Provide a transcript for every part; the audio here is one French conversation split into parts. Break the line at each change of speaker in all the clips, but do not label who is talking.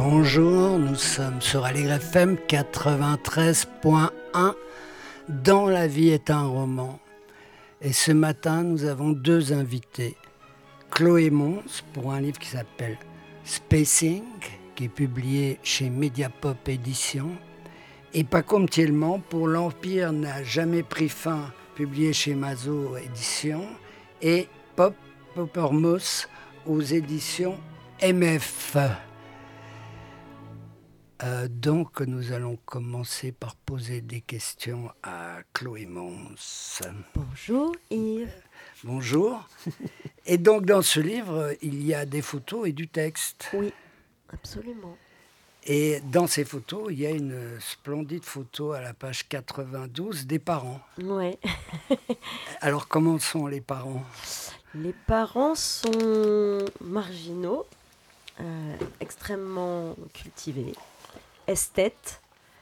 Bonjour, nous sommes sur Aligre FM 93.1 dans La vie est un roman. Et ce matin, nous avons deux invités. Chloé Mons pour un livre qui s'appelle Spacing, qui est publié chez Mediapop Éditions. Et Paco Thielman pour L'Empire n'a jamais pris fin, publié chez Mazo Éditions. Et Poppermos aux éditions MF. Donc nous allons commencer par poser des questions à Chloé Mons.
Bonjour Yves.
Bonjour. Et donc dans ce livre, il y a des photos et du texte.
Oui, absolument.
Et dans ces photos, il y a une splendide photo à la page 92 des parents.
Oui.
Alors comment sont les parents ?
Les parents sont marginaux, extrêmement cultivés, esthètes,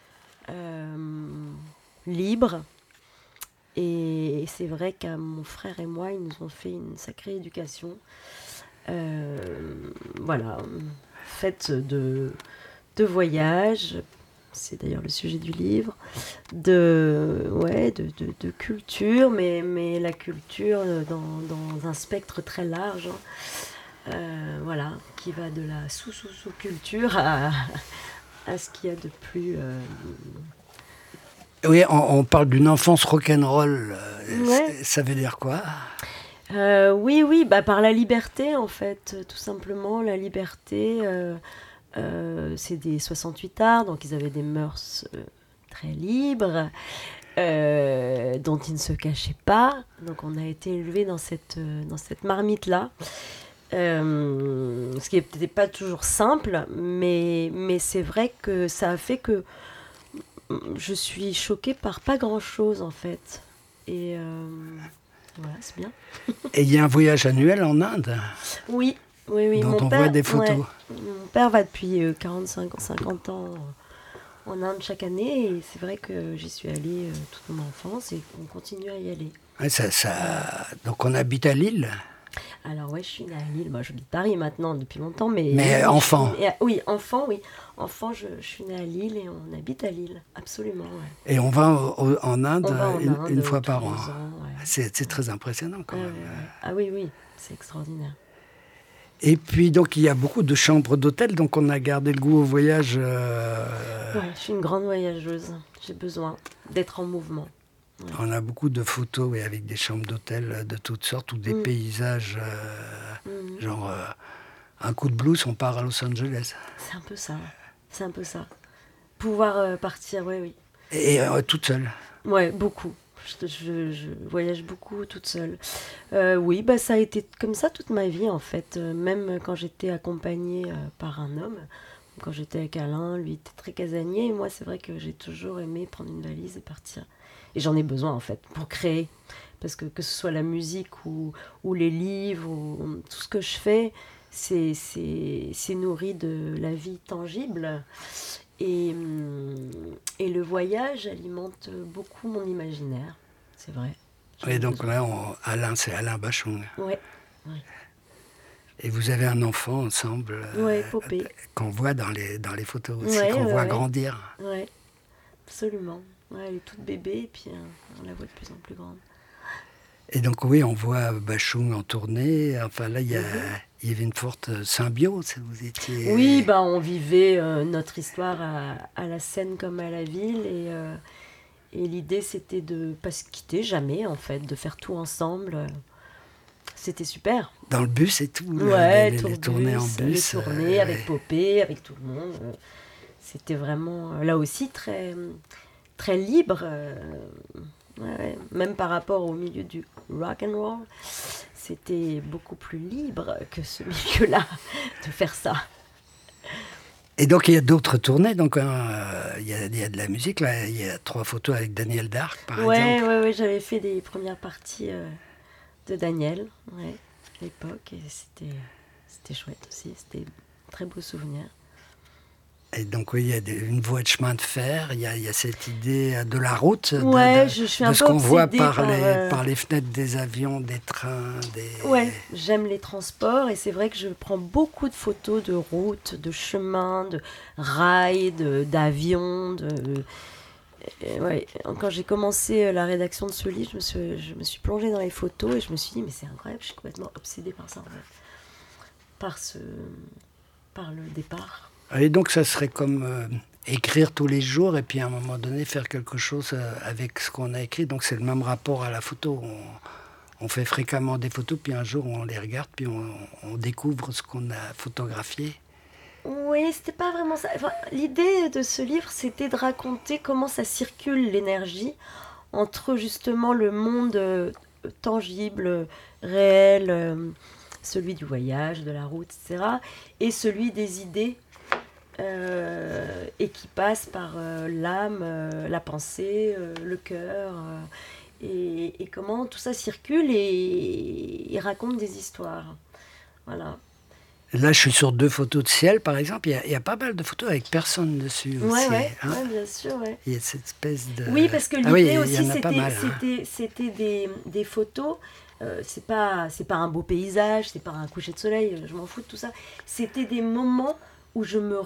libres. Et c'est vrai qu'à mon frère et moi, ils nous ont fait une sacrée éducation. Voilà, faite de voyages, c'est d'ailleurs le sujet du livre, de culture, mais la culture dans un spectre très large, voilà, qui va de la sous-culture à ce qu'il y a de plus...
Oui, on parle d'une enfance rock'n'roll.
Ouais.
Ça veut dire quoi ?
Oui, par la liberté, en fait, tout simplement. La liberté, c'est des 68 arts, donc ils avaient des mœurs très libres, dont ils ne se cachaient pas. Donc on a été élevés dans cette marmite-là. Ce qui n'était pas toujours simple, mais c'est vrai que ça a fait que je suis choquée par pas grand-chose, en fait. Et voilà, c'est bien.
Et il y a un voyage annuel en Inde ?
Oui.
Dont
Mon
on
père,
voit des photos.
Ouais, mon père va depuis 50 ans en Inde chaque année. Et c'est vrai que j'y suis allée toute mon enfance et on continue à y aller.
Ouais, donc on habite à Lille ?
Alors ouais, je suis née à Lille. Moi, j'habite Paris maintenant depuis longtemps, mais
enfant.
Enfant, je suis née à Lille et on habite à Lille, absolument. Ouais.
Et on va en Inde, une fois
tous
par
les
an.
ans, ouais.
C'est très impressionnant quand même.
Ouais. Ah oui, c'est extraordinaire.
Et puis donc il y a beaucoup de chambres d'hôtel, donc on a gardé le goût au voyage.
Ouais, je suis une grande voyageuse. J'ai besoin d'être en mouvement. Ouais.
On a beaucoup de photos avec des chambres d'hôtel de toutes sortes ou des paysages, genre un coup de blues, on part à Los Angeles.
C'est un peu ça. Pouvoir partir, oui.
Et toute seule.
Ouais, beaucoup. Je voyage beaucoup toute seule. Oui, ça a été comme ça toute ma vie, en fait. Même quand j'étais accompagnée par un homme. Quand j'étais avec Alain, lui était très casanier. Et moi, c'est vrai que j'ai toujours aimé prendre une valise et partir. Et j'en ai besoin, en fait, pour créer. Parce que ce soit la musique ou les livres, ou tout ce que je fais, c'est nourri de la vie tangible. Et le voyage alimente beaucoup mon imaginaire, c'est vrai.
Et donc là, c'est Alain Bachung.
Ouais.
Et vous avez un enfant ensemble,
Popé.
qu'on voit dans les photos aussi, qu'on voit grandir.
Oui, absolument. Ouais, elle est toute bébé et puis on la voit de plus en plus grande.
Et donc oui, on voit Bachung en tournée. Enfin là, il y avait une forte symbiose. Vous étiez...
Oui, on vivait notre histoire à la scène comme à la ville et l'idée c'était de ne pas se quitter jamais, en fait, de faire tout ensemble. C'était super.
Dans le bus et tout,
les
tournées en bus.
Les tournées avec Popé, avec tout le monde. C'était vraiment, là aussi, très, très libre. Même par rapport au milieu du rock and roll, c'était beaucoup plus libre que ce milieu-là, de faire ça.
Et donc il y a d'autres tournées, donc il y a de la musique, là, il y a 3 photos avec Daniel Dark, par exemple.
Oui, j'avais fait des premières parties de Daniel, à l'époque, et c'était chouette aussi, c'était un très beau souvenir.
Et donc, oui, il y a une voie de chemin de fer, il y a cette idée de la route,
Ouais, je suis un
de
peu
ce qu'on voit
obsédée
par les fenêtres des avions, des trains,
Ouais, j'aime les transports et c'est vrai que je prends beaucoup de photos de routes, de chemins, de rails, d'avions. Ouais. Quand j'ai commencé la rédaction de ce livre, je me suis plongée dans les photos et je me suis dit, mais c'est incroyable, je suis complètement obsédée par ça, en fait. Par par le départ.
Et donc, ça serait comme écrire tous les jours et puis à un moment donné faire quelque chose avec ce qu'on a écrit. Donc, c'est le même rapport à la photo. On fait fréquemment des photos, puis un jour on les regarde, puis on découvre ce qu'on a photographié.
Oui, c'était pas vraiment ça. Enfin, l'idée de ce livre, c'était de raconter comment ça circule l'énergie entre justement le monde tangible, réel, celui du voyage, de la route, etc., et celui des idées, et qui passe par l'âme, la pensée, le cœur, et comment tout ça circule et raconte des histoires. Voilà.
Là, je suis sur 2 photos de ciel, par exemple. Il y a pas mal de photos avec personne dessus aussi.
Ouais,
Hein.
bien sûr, ouais.
Il y a cette espèce de...
Oui, parce que l'idée aussi,
hein.
c'était des photos. C'est pas un beau paysage, c'est pas un coucher de soleil, je m'en fous de tout ça. C'était des moments où je me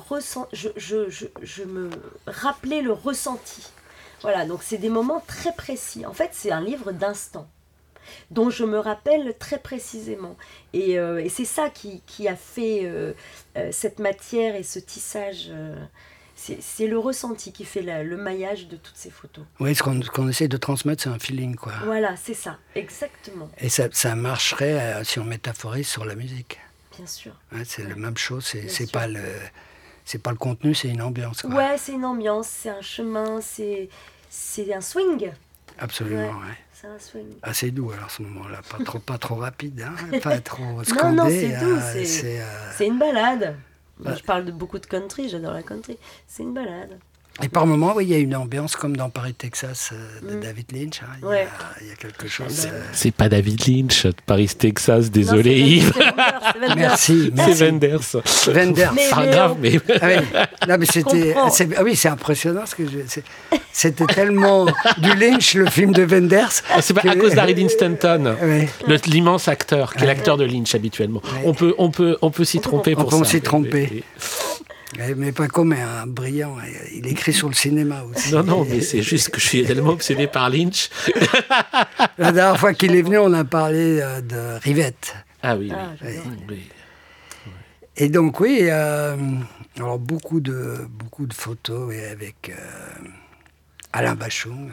rappelais le ressenti. Voilà, donc c'est des moments très précis. En fait, c'est un livre d'instants dont je me rappelle très précisément. Et c'est ça qui a fait cette matière et ce tissage. C'est le ressenti qui fait le maillage de toutes ces photos.
Oui, ce qu'on essaie de transmettre, c'est un feeling, quoi.
Voilà, c'est ça, exactement.
Et ça marcherait, si on métaphorise, sur la musique.
Bien sûr.
Ouais, c'est la même chose, c'est pas le contenu, c'est une ambiance, quoi.
Ouais, c'est une ambiance, c'est un chemin, c'est un swing.
Absolument, ouais.
C'est un swing.
Assez doux, alors, ce moment-là. Pas trop rapide, hein, pas trop scandé.
Non, c'est doux, c'est une balade. Je parle beaucoup de country, j'adore la country. C'est une balade.
Et par moments, oui, il y a une ambiance comme dans Paris, Texas de David Lynch. Hein. Il y a quelque chose.
C'est pas David Lynch, Paris, Texas, désolé Yves.
Merci.
C'est Wenders.
Wenders.
C'est pas grave, mais.
Ah oui, non, mais c'est impressionnant parce que c'était tellement du Lynch, le film de Wenders.
C'est pas à cause d'Harry Dean Stanton,
oui.
L'immense acteur, qui est l'acteur de Lynch habituellement.
Oui.
On peut s'y tromper pour ça.
On peut s'y tromper. Mais pas comme un brillant, il écrit sur le cinéma aussi.
Non, mais c'est juste que je suis tellement obsédé par Lynch.
La dernière fois qu'il est venu, on a parlé de Rivette.
Ah oui.
Oui.
Et donc oui, alors beaucoup de photos et avec Alain Bachung,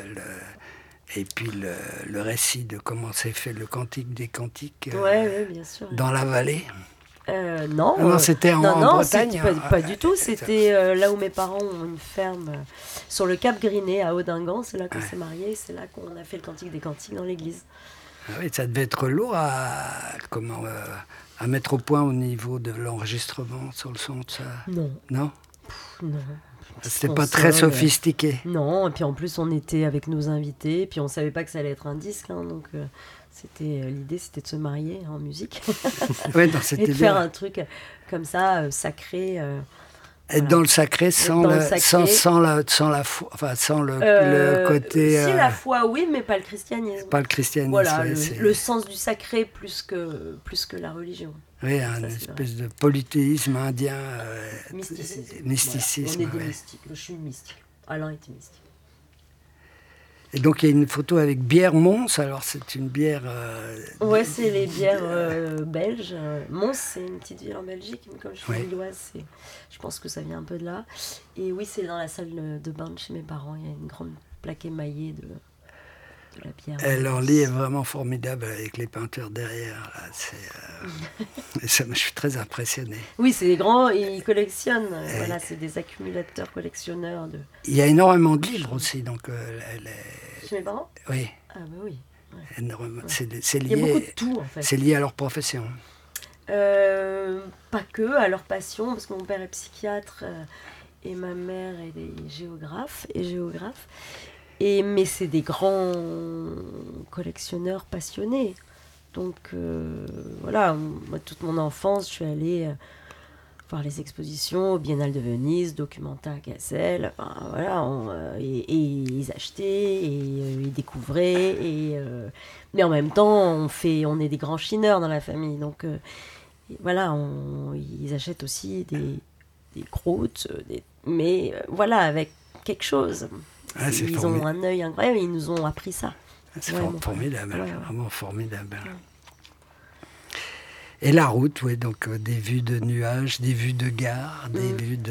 et puis le récit de comment s'est fait le Cantique des Cantiques
bien sûr.
dans la vallée.
Non,
c'était en Bretagne.
Pas du tout. C'était là où mes parents ont une ferme sur le Cap Grinet à Audingan. C'est là qu'on s'est mariés. C'est là qu'on a fait le Cantique des Cantiques dans l'église.
Ah oui, ça devait être lourd à mettre au point au niveau de l'enregistrement sur le son de ça.
Non.
Non.
Non.
C'était pas très sophistiqué.
Non, et puis en plus on était avec nos invités, puis on savait pas que ça allait être un disque, hein, donc l'idée c'était de se marier en musique
ouais, non, c'était
et de faire un truc comme ça sacré.
Être dans le sacré sans le côté.
Si la foi, oui, mais pas le christianisme.
Pas le christianisme.
Voilà, le sens du sacré plus que la religion.
Oui, une espèce de polythéisme indien.
Mysticisme. Voilà. On est des mystiques. Je suis mystique. Alain était mystique.
Et donc il y a une photo avec bière Mons. Alors c'est une bière.
Ouais, c'est les bières belges. Mons, c'est une petite ville en Belgique. Mais comme je suis lilloise, je pense que ça vient un peu de là. Et oui, c'est dans la salle de bain de chez mes parents. Il y a une grande plaque émaillée de la bière.
Et leur lit est vraiment formidable avec les peintures derrière. Là. Je suis très impressionné.
Oui, c'est des grands, ils collectionnent. Voilà, c'est des accumulateurs, collectionneurs.
Il y a énormément de livres aussi. Donc,
chez mes parents ?
Oui.
Ah bah oui. Ouais.
Énormément. C'est lié,
il y a beaucoup de tout en fait.
C'est lié à leur profession.
Pas que, à leur passion, parce que mon père est psychiatre et ma mère est géographe. Mais c'est des grands collectionneurs passionnés. Donc voilà, moi, toute mon enfance, je suis allée voir les expositions au Biennale de Venise, Documenta à Cassel, enfin, voilà, et ils achetaient, et ils découvraient, mais en même temps, on est des grands chineurs dans la famille, donc voilà, ils achètent aussi des croûtes, mais voilà, avec quelque chose. Ils ont un œil incroyable, ils nous ont appris ça.
C'est formidable, vraiment formidable. Ouais. Et la route, oui, donc des vues de nuages, des vues de gare, des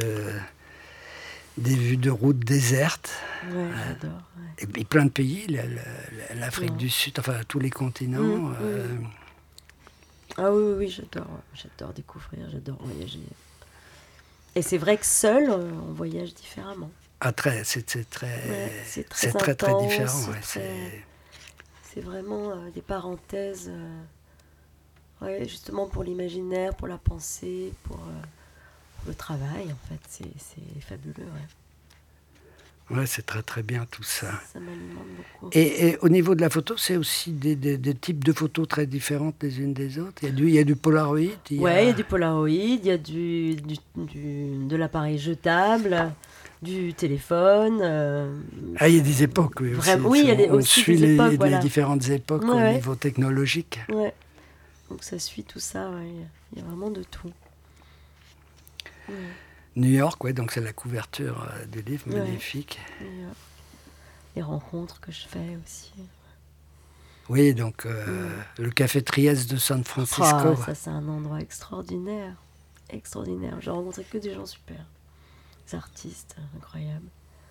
vues de routes désertes.
Ouais, j'adore. Ouais.
Et plein de pays, l'Afrique du Sud, enfin tous les continents.
Ah oui, j'adore découvrir, j'adore voyager. Et c'est vrai que seul, on voyage différemment.
Ah, c'est très différent.
C'est vraiment des parenthèses. Ouais, justement pour l'imaginaire, pour la pensée, pour le travail, en fait, c'est fabuleux.
Ouais, c'est très très bien tout ça.
Ça m'alimente beaucoup.
Et au niveau de la photo, c'est aussi des types de photos très différentes les unes des autres. Il y a du Polaroid. Il y a du
Polaroid, il y a de l'appareil jetable, du téléphone.
Il y a des époques, oui.
Vraiment, oui, il y a
on suit les différentes époques au niveau technologique.
Ouais. Donc ça suit tout ça, il y a vraiment de tout. Ouais.
New York, donc c'est la couverture du livre, magnifique.
Les rencontres que je fais aussi.
Oui, donc le Café Trieste de San Francisco.
Ça c'est un endroit extraordinaire. Extraordinaire. J'ai rencontré que des gens super. Des artistes incroyables.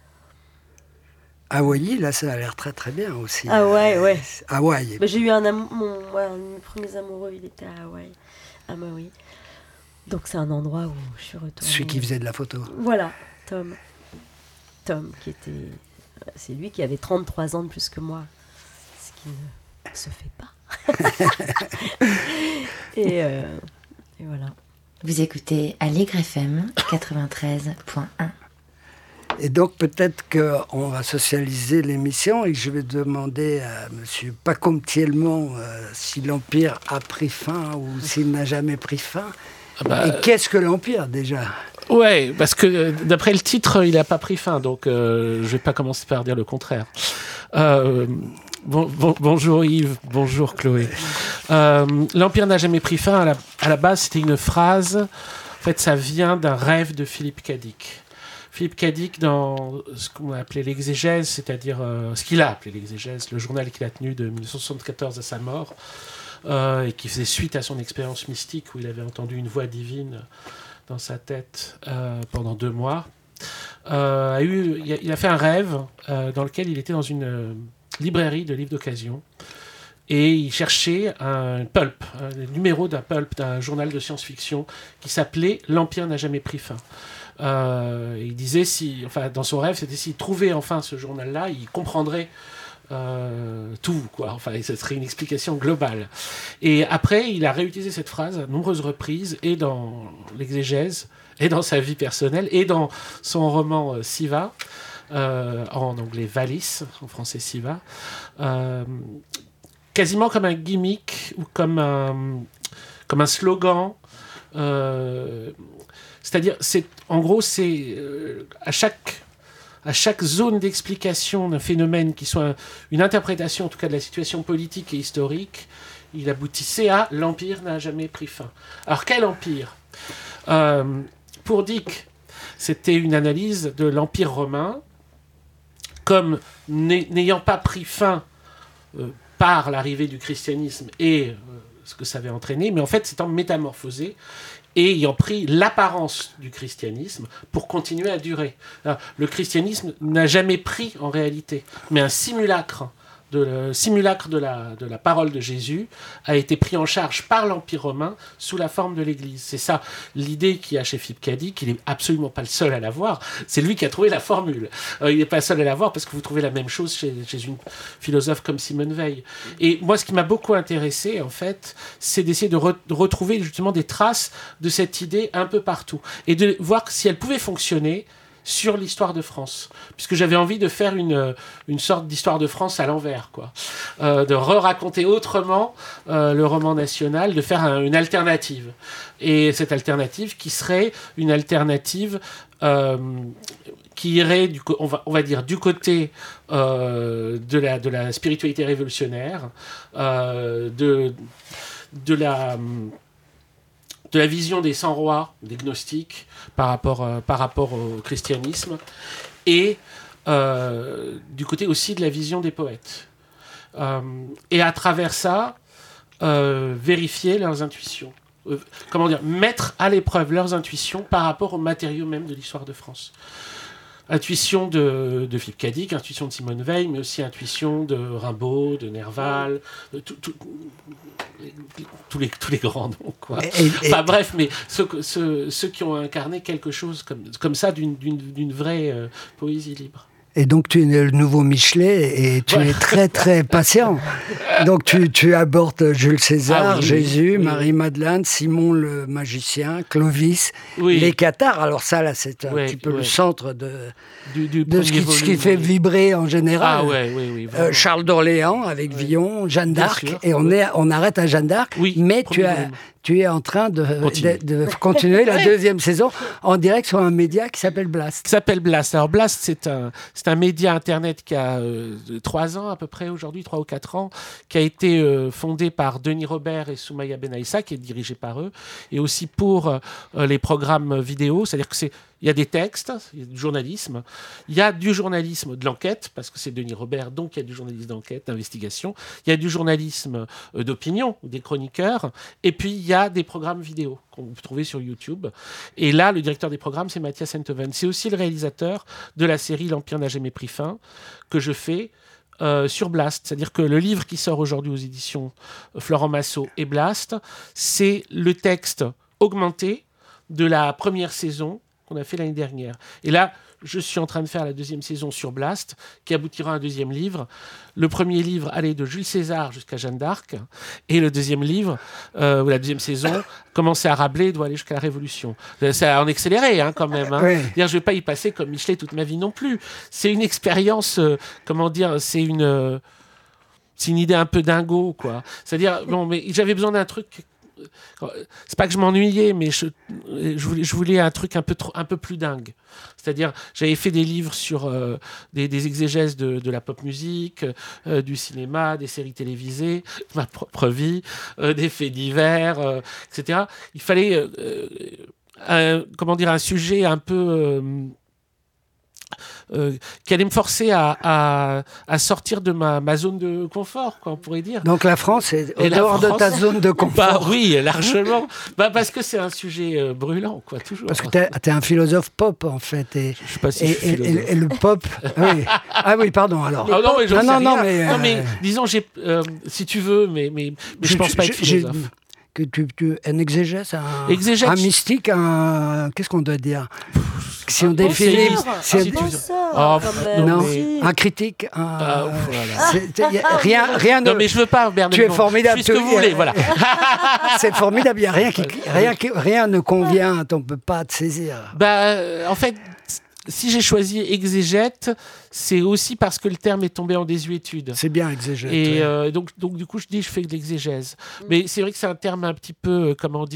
Hawaï, là, ça a l'air très très bien aussi.
Ouais.
Hawaï.
J'ai eu un de mes premiers amoureux, il était à Hawaï, à Maui. Donc c'est un endroit où je suis retournée.
Celui qui faisait de la photo.
Voilà, Tom. Tom, c'est lui qui avait 33 ans de plus que moi. Ce qui ne se fait pas. et voilà.
Vous écoutez Aligre FM 93.1.
Et donc peut-être qu'on va socialiser l'émission et que je vais demander à M. Pacôme-Thielmont si l'Empire a pris fin ou s'il n'a jamais pris fin. Et qu'est-ce que l'Empire déjà ?
Ouais, parce que d'après le titre, il n'a pas pris fin, donc je ne vais pas commencer par dire le contraire. Bonjour Yves, bonjour Chloé. L'Empire n'a jamais pris fin, à la base c'était une phrase, en fait ça vient d'un rêve de Philippe Cadic. Philippe Cadic, dans ce qu'on a appelé l'exégèse, c'est-à-dire ce qu'il a appelé l'exégèse, le journal qu'il a tenu de 1974 à sa mort, et qui faisait suite à son expérience mystique où il avait entendu une voix divine dans sa tête pendant 2 mois, il a fait un rêve dans lequel il était dans une librairie de livres d'occasion et il cherchait un numéro d'un pulp, d'un journal de science-fiction qui s'appelait « L'Empire n'a jamais pris fin ». Il disait, dans son rêve, c'était s'il trouvait enfin ce journal-là, il comprendrait tout, quoi. Enfin, ce serait une explication globale. Et après, il a réutilisé cette phrase à nombreuses reprises, et dans l'exégèse, et dans sa vie personnelle, et dans son roman Siva, en anglais Valis, en français Siva, quasiment comme un gimmick ou comme un slogan. C'est-à-dire, en gros, c'est à chaque zone d'explication d'un phénomène qui soit une interprétation, en tout cas de la situation politique et historique, il aboutissait à « l'Empire n'a jamais pris fin ». Alors, quel empire ? Pour Dick, c'était une analyse de l'Empire romain comme n'ayant pas pris fin par l'arrivée du christianisme et ce que ça avait entraîné, mais en fait s'étant métamorphosé et ayant pris l'apparence du christianisme pour continuer à durer. Alors, le christianisme n'a jamais pris en réalité, mais un simulacre de la parole de Jésus a été pris en charge par l'Empire romain sous la forme de l'Église. C'est ça l'idée qu'il y a chez Philippe Cadic. Il n'est absolument pas le seul à l'avoir. C'est lui qui a trouvé la formule. Il n'est pas seul à l'avoir parce que vous trouvez la même chose chez une philosophe comme Simone Veil. Et moi, ce qui m'a beaucoup intéressé, en fait, c'est d'essayer de retrouver justement des traces de cette idée un peu partout et de voir si elle pouvait fonctionner sur l'histoire de France, puisque j'avais envie de faire une sorte d'histoire de France à l'envers, quoi. De re-raconter autrement le roman national, de faire une alternative. Et cette alternative qui serait une alternative qui irait, on va dire, du côté de la spiritualité révolutionnaire, de la vision des 100 rois, des gnostiques, par rapport au christianisme, et du côté aussi de la vision des poètes. Et à travers ça, vérifier leurs intuitions. Mettre à l'épreuve leurs intuitions par rapport aux matériaux même de l'histoire de France. Intuition de Philippe Cadic, intuition de Simone Veil, mais aussi intuition de Rimbaud, de Nerval, tous les grands noms, quoi. Enfin bref, mais ceux qui ont incarné quelque chose comme ça d'une vraie poésie libre.
Et donc tu es le nouveau Michelet et tu es très très patient. Donc tu abordes Jules César, Jésus, Marie-Madeleine, Simon le magicien, Clovis, les cathares. Alors ça là c'est un petit peu le centre de ce qui fait vibrer en général. Charles d'Orléans avec Villon, Jeanne d'Arc, et on arrête à Jeanne d'Arc. Mais tu es en train de continuer la deuxième saison en direct sur un média qui s'appelle Blast.
Alors Blast, c'est un média internet qui a 3 ans à peu près aujourd'hui, 3 ou 4 ans, qui a été fondé par Denis Robert et Soumaya Benaïssa, qui est dirigé par eux, et aussi pour les programmes vidéo, c'est-à-dire que il y a des textes, il y a du journalisme, il y a du journalisme de l'enquête, parce que c'est Denis Robert, donc il y a du journalisme d'enquête, d'investigation, il y a du journalisme d'opinion, des chroniqueurs, et puis il y a des programmes vidéo qu'on peut trouver sur YouTube. Et là, le directeur des programmes, c'est Mathias Enthoven. C'est aussi le réalisateur de la série L'Empire n'a jamais pris fin, que je fais sur Blast. C'est-à-dire que le livre qui sort aujourd'hui aux éditions Florent Massot et Blast, c'est le texte augmenté de la première saison qu'on a fait l'année dernière. Et là, je suis en train de faire la deuxième saison sur Blast, qui aboutira à un deuxième livre. Le premier livre allait de Jules César jusqu'à Jeanne d'Arc, et le deuxième livre, ou la deuxième saison, commençait à Rabelais, doit aller jusqu'à la Révolution. C'est en accéléré, quand même. Je ne vais pas y passer comme Michelet toute ma vie non plus. C'est une expérience, c'est une idée un peu dingo, quoi. C'est-à-dire, mais j'avais besoin d'un truc. C'est pas que je m'ennuyais, mais je voulais un truc un peu plus dingue. C'est-à-dire, j'avais fait des livres sur des exégèses de la pop musique, du cinéma, des séries télévisées, ma propre vie, des faits divers, etc. Il fallait un sujet un peu qui allait me forcer à sortir de ma zone de confort, quoi, on pourrait dire.
Donc la France est au dehors de ta zone de confort.
Oui, largement. Parce que c'est un sujet brûlant, quoi, toujours.
Parce que t'es un philosophe pop, en fait.
Je sais pas si je suis philosophe.
Et le pop... Oui. Ah oui, pardon, alors.
Non, mais disons, si tu veux, mais je pense pas être philosophe.
Que un exégèse, un mystique, qu'est-ce qu'on doit dire? Si on définit, un critique, rien de.
Non, mais je veux pas, Bernard.
Tu es formidable.
Je fais ce que vous voulez, voilà.
C'est formidable. Il y a rien ne convient. On peut pas te saisir.
En fait. Si j'ai choisi exégète, c'est aussi parce que le terme est tombé en désuétude.
C'est bien exégète.
Et donc du coup, je fais de l'exégèse. Mais c'est vrai que c'est un terme un petit peu,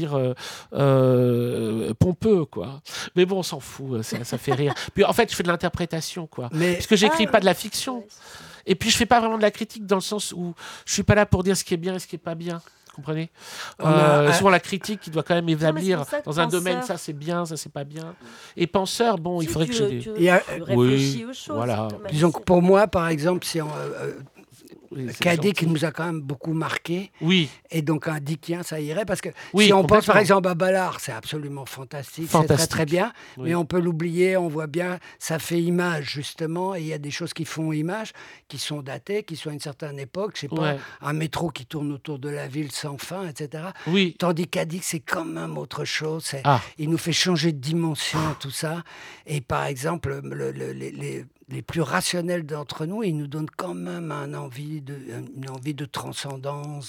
pompeux, quoi. Mais bon, on s'en fout, ça fait rire. Puis en fait, je fais de l'interprétation, quoi. Parce que j'écris pas de la fiction. Et puis je fais pas vraiment de la critique dans le sens où je suis pas là pour dire ce qui est bien et ce qui est pas bien. Vous comprenez? Souvent la critique qui doit quand même établir dans un domaine, ça c'est bien, ça c'est pas bien. Et penseur, il faudrait que je
réfléchis aux choses.
Voilà.
Disons que pour moi, par exemple, si Cadic nous a quand même beaucoup marqué.
Oui.
Et donc un Dickien, ça irait. Parce que si on pense par exemple à Ballard, c'est absolument fantastique. C'est très très bien. Oui. Mais on peut l'oublier, on voit bien, ça fait image justement. Et il y a des choses qui font image, qui sont datées, qui sont à une certaine époque. Je sais pas, un métro qui tourne autour de la ville sans fin, etc.
Oui.
Tandis Cadic, c'est quand même autre chose. Il nous fait changer de dimension, tout ça. Et par exemple, les plus rationnels d'entre nous, il nous donne quand même une envie de transcendance.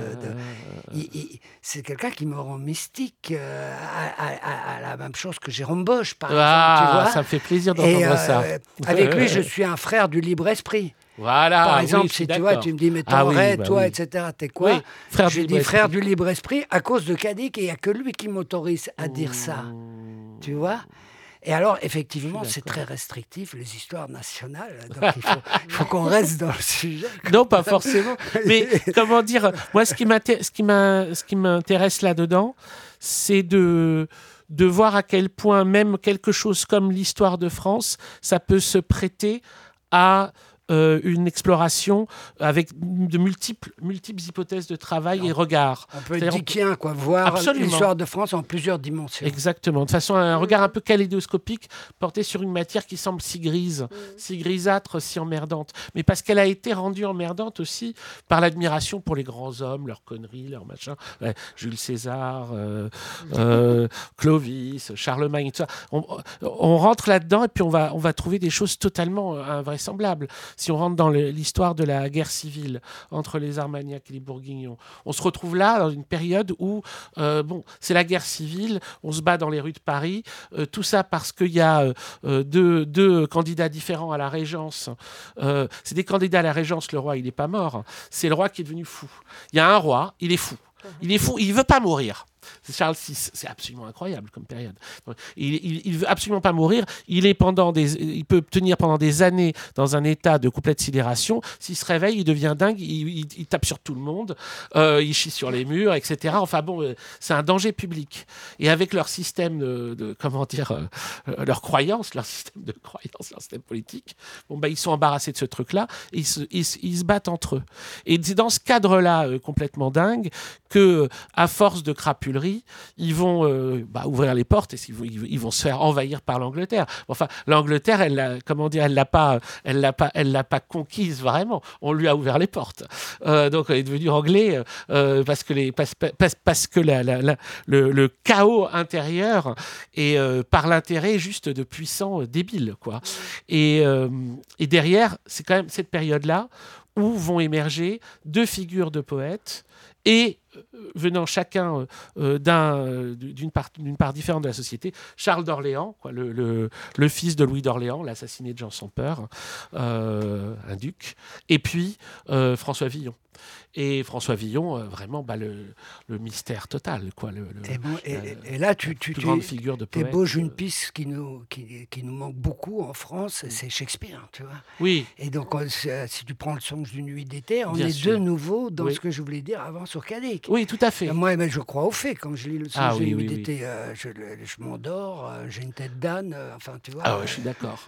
C'est quelqu'un qui me rend mystique à la même chose que Jérôme Bosch, par exemple. Tu vois,
ça me fait plaisir d'entendre ça.
Avec lui, je suis un frère du libre esprit.
Voilà,
par exemple,
si
tu vois, tu me dis, mais toi, etc., t'es quoi? Je dis frère du libre esprit à cause de Cadic, et il n'y a que lui qui m'autorise à dire ça. Tu vois? Et alors, effectivement, c'est très restrictif, les histoires nationales. Donc, il faut qu'on reste dans le sujet.
Non, pas forcément. Mais comment dire, moi, ce qui m'intéresse là-dedans, c'est de voir à quel point même quelque chose comme l'histoire de France, ça peut se prêter à une exploration avec de multiples hypothèses de travail et regards.
On peut être dickien, voir l'histoire de France en plusieurs dimensions.
Exactement, de façon à un regard un peu kaléidoscopique, porté sur une matière qui semble si grise, si grisâtre, si emmerdante. Mais parce qu'elle a été rendue emmerdante aussi par l'admiration pour les grands hommes, leurs conneries, leurs machins. Ouais, Jules César, Clovis, Charlemagne, tout ça. On rentre là-dedans et puis on va trouver des choses totalement invraisemblables. Si on rentre dans l'histoire de la guerre civile entre les Armagnacs et les Bourguignons, on se retrouve là dans une période où c'est la guerre civile, on se bat dans les rues de Paris, tout ça parce qu'il y a deux candidats différents à la Régence. C'est des candidats à la Régence, le roi il n'est pas mort, c'est le roi qui est devenu fou. Il y a un roi, il est fou, il ne veut pas mourir. C'est Charles VI, c'est absolument incroyable comme période. Il veut absolument pas mourir. Il peut tenir pendant des années dans un état de complète sidération. S'il se réveille, il devient dingue. Il tape sur tout le monde. Il chie sur les murs, etc. Enfin bon, c'est un danger public. Et avec leur système leur croyance, leur système de croyance, leur système politique, ils sont embarrassés de ce truc-là. Et ils se battent entre eux. Et c'est dans ce cadre-là complètement dingue que, à force de crapules, ils vont ouvrir les portes et ils vont se faire envahir par l'Angleterre. Enfin, l'Angleterre, elle l'a pas conquise vraiment. On lui a ouvert les portes. Donc, elle est devenue anglais parce que le chaos intérieur est par l'intérêt juste de puissants débiles, quoi. Et derrière, c'est quand même cette période-là où vont émerger deux figures de poètes et venant chacun d'une part différente de la société. Charles d'Orléans, le fils de Louis d'Orléans, l'assassiné de Jean sans peur, un duc, et puis François Villon. Et François Villon, vraiment, le mystère total, quoi.
Et là, tu
grande figure de poète.
Ébauches une piste qui nous manque beaucoup en France, c'est Shakespeare, tu vois.
Oui.
Et donc, si tu prends le Songe d'une nuit d'été, on
Bien
est
sûr.
de nouveau dans ce que je voulais dire avant sur Cadic.
Oui, tout à fait.
Moi, je crois aux faits. Quand je lis le Songe d'une nuit d'été, je m'endors, j'ai une tête d'âne, enfin, tu vois.
Ah ouais, je suis d'accord.